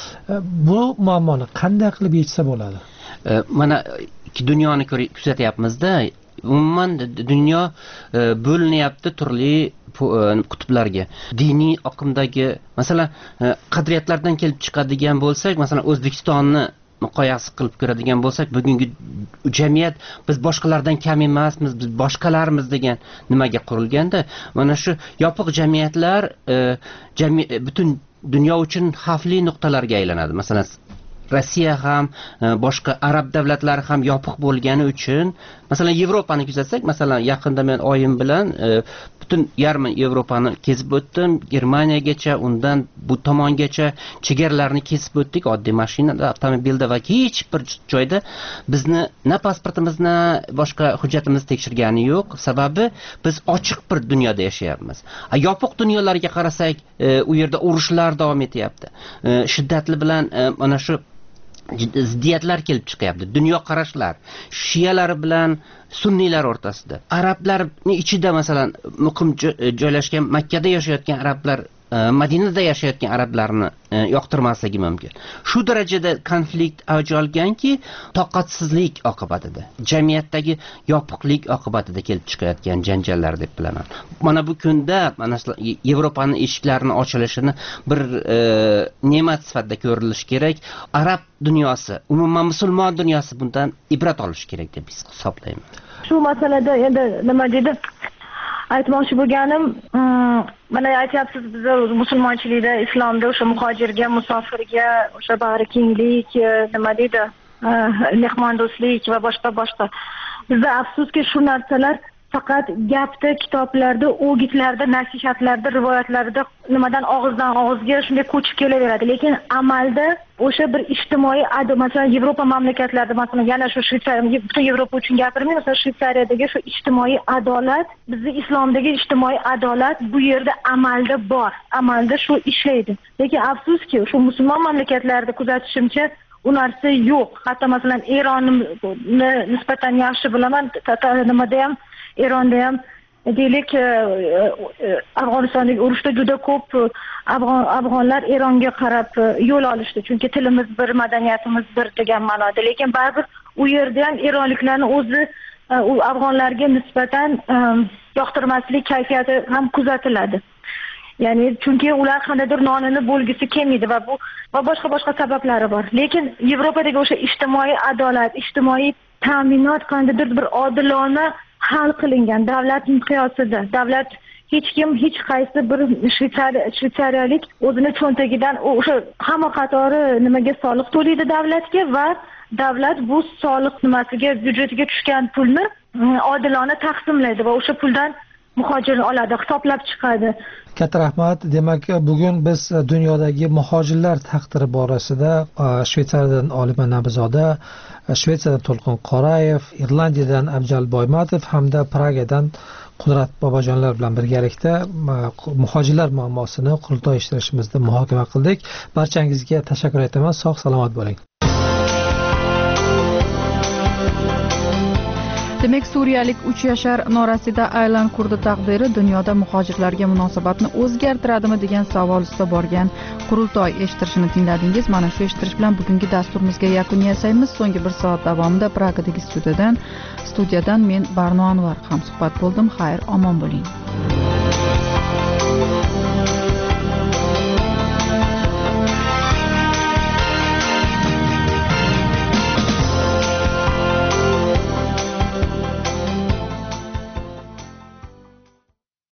Bu muammoni qanday qilib yechsa bo'ladi? Mana ikki dunyoni kuzatyapmizda, umuman dunyo bo'linyapti turli qutblarga. Diniy oqimdagi, masalan, qadriyatlardan kelib chiqadigan bo'lsak, masalan, O'zbekistonni muqoyasa qilib ko'radigan bo'lsak, bugungi jamiyat biz boshqalardan kam emasmiz, biz boshqalarmiz degan nimaga qurilganda, mana shu yopiq jamiyatlar butun dunyo uchun xavfli nuqtalarga aylanadi. Masalan, Rossiya ham, boshqa arab davlatlari ham yopiq bo'lgani uchun, masalan, Yevropani kuzatsak, masalan, yaqinda men oyim bilan butun yarmi Yevropani kezib o'tdim, Germaniyagacha, undan bu tomongacha chegaralarni kesib o'tdik, oddiy mashinada, avtomobilda va hech bir joyda bizni na pasportimizni, boshqa hujjatimizni tekshirgani yo'q. Sababi biz ochiq bir dunyoda yashayapmiz. Yopiq dunyolarga qarasak, u yerda urushlar davom etyapti. Shiddatli bilan mana shu ziddiyatlar kelib chiqyapti. Dunyo qarashlar, shiyalari bilan sunniylar o'rtasida. Arablarning ichida, masalan, muqim joylashgan Makkada yashayotgan arablar Madinada yashayotgan arablarni yoqtirmasligi mumkin. Shu darajada konflikt avj olganki, toqatsizlik oqibatida, jamiyatdagi yopiqlik oqibatida kelib chiqayotgan janjallar deb bilaman. Mana bu kunda mana Yevropaning eshiklarini ochilishini bir ne'mat sifatida ko'rilishi kerak. Arab dunyosi, umuman musulmon dunyosi bundan ibrat olishi kerak deb hisoblayman. Shu masalada endi nima dedi? Aytmoqchi bo'lganim, mana aytyapsiz, biz musulmonchilikda, islomda o'sha muhojirga, musofirga, o'sha bag'rikenglik, nima deydi, mehmondo'stlik va boshqa. Bizda afsuski shu narsalar faqat gapda, kitoblarda, o'gitlarda, nasihatlarda, rivoyatlarda nimadan og'izdan og'izga shunday ko'chib kelaveradi. Lekin amalda o'sha bir ijtimoiy masalan Yevropa mamlakatlarida, masalan yana shu Shvetsariya, butun Yevropa uchun gapirmayman, masalan Shvetsariyadagi shu ijtimoiy adolat, bizning islomdagi ijtimoiy adolat bu yerda amalda bor, amalda shu ishlaydi. Lekin afsuski, shu musulmon mamlakatlarda kuzatishimcha u narsa yo'q. Hatto masalan Eronni nisbatan yaxshi bilaman, nimada ham, Eronda ham deylik, Afg'onistondagi urushda juda ko'p afg'onlar Eronga qarab yo'l olishdi, chunki tilimiz bir, madaniyatimiz bir degan ma'noda. Lekin baribir u yerda ham eronliklarning o'zi u afg'onlarga nisbatan yoqtirmaslik kayfiyati ham kuzatiladi. Ya'ni chunki ular qandaydir nonini bo'lgisi kelmaydi va boshqa sabablari bor. Lekin Yevropadagi o'sha ijtimoiy adolat, ijtimoiy ta'minot qandaydir bir odilona hal qilingan davlat miqyosida. Davlat hech qaysi bir shvetsariyalik o'zini cho'ntagidan o'sha hamma qatori nimaga soliq to'laydi davlatga va davlat bu soliq nimasiga, byudjetiga tushgan pulni odilona taqsimlaydi va o'sha puldan muhojir oladi, hisoblab chiqadi. Katta rahmat. Demak, bugun biz dunyodagi muhojirlar taqdiri borasida Shvetsariyadan Olima Nabizoda, Shvetsiyadan To'lqin Qorayev, Irlandiyadan Abjal Boymatov hamda Pragadan Qudrat Bobojonlar bilan birgalikda muhojirlar muammosini qurultoy ishtirishimizda muhokama qildik. Barchangizga tashakkur aytaman. Sog' salomat bo'ling. Demak, suriyalik 3 yashar norasida Aylan kurdi taqdiri dunyoda muhojirlarga munosabatni o'zgartiradimi degan savol ustida borgan qurultoy eshittirishini tingladingiz. Mana shu eshittirish bilan bugungi dasturimizga yakun yasaymiz. So'nggi 1 soat davomida Pragadagi studiyadan men Barno Anvar ham suhbat bo'ldim. Xayr, omon bo'ling.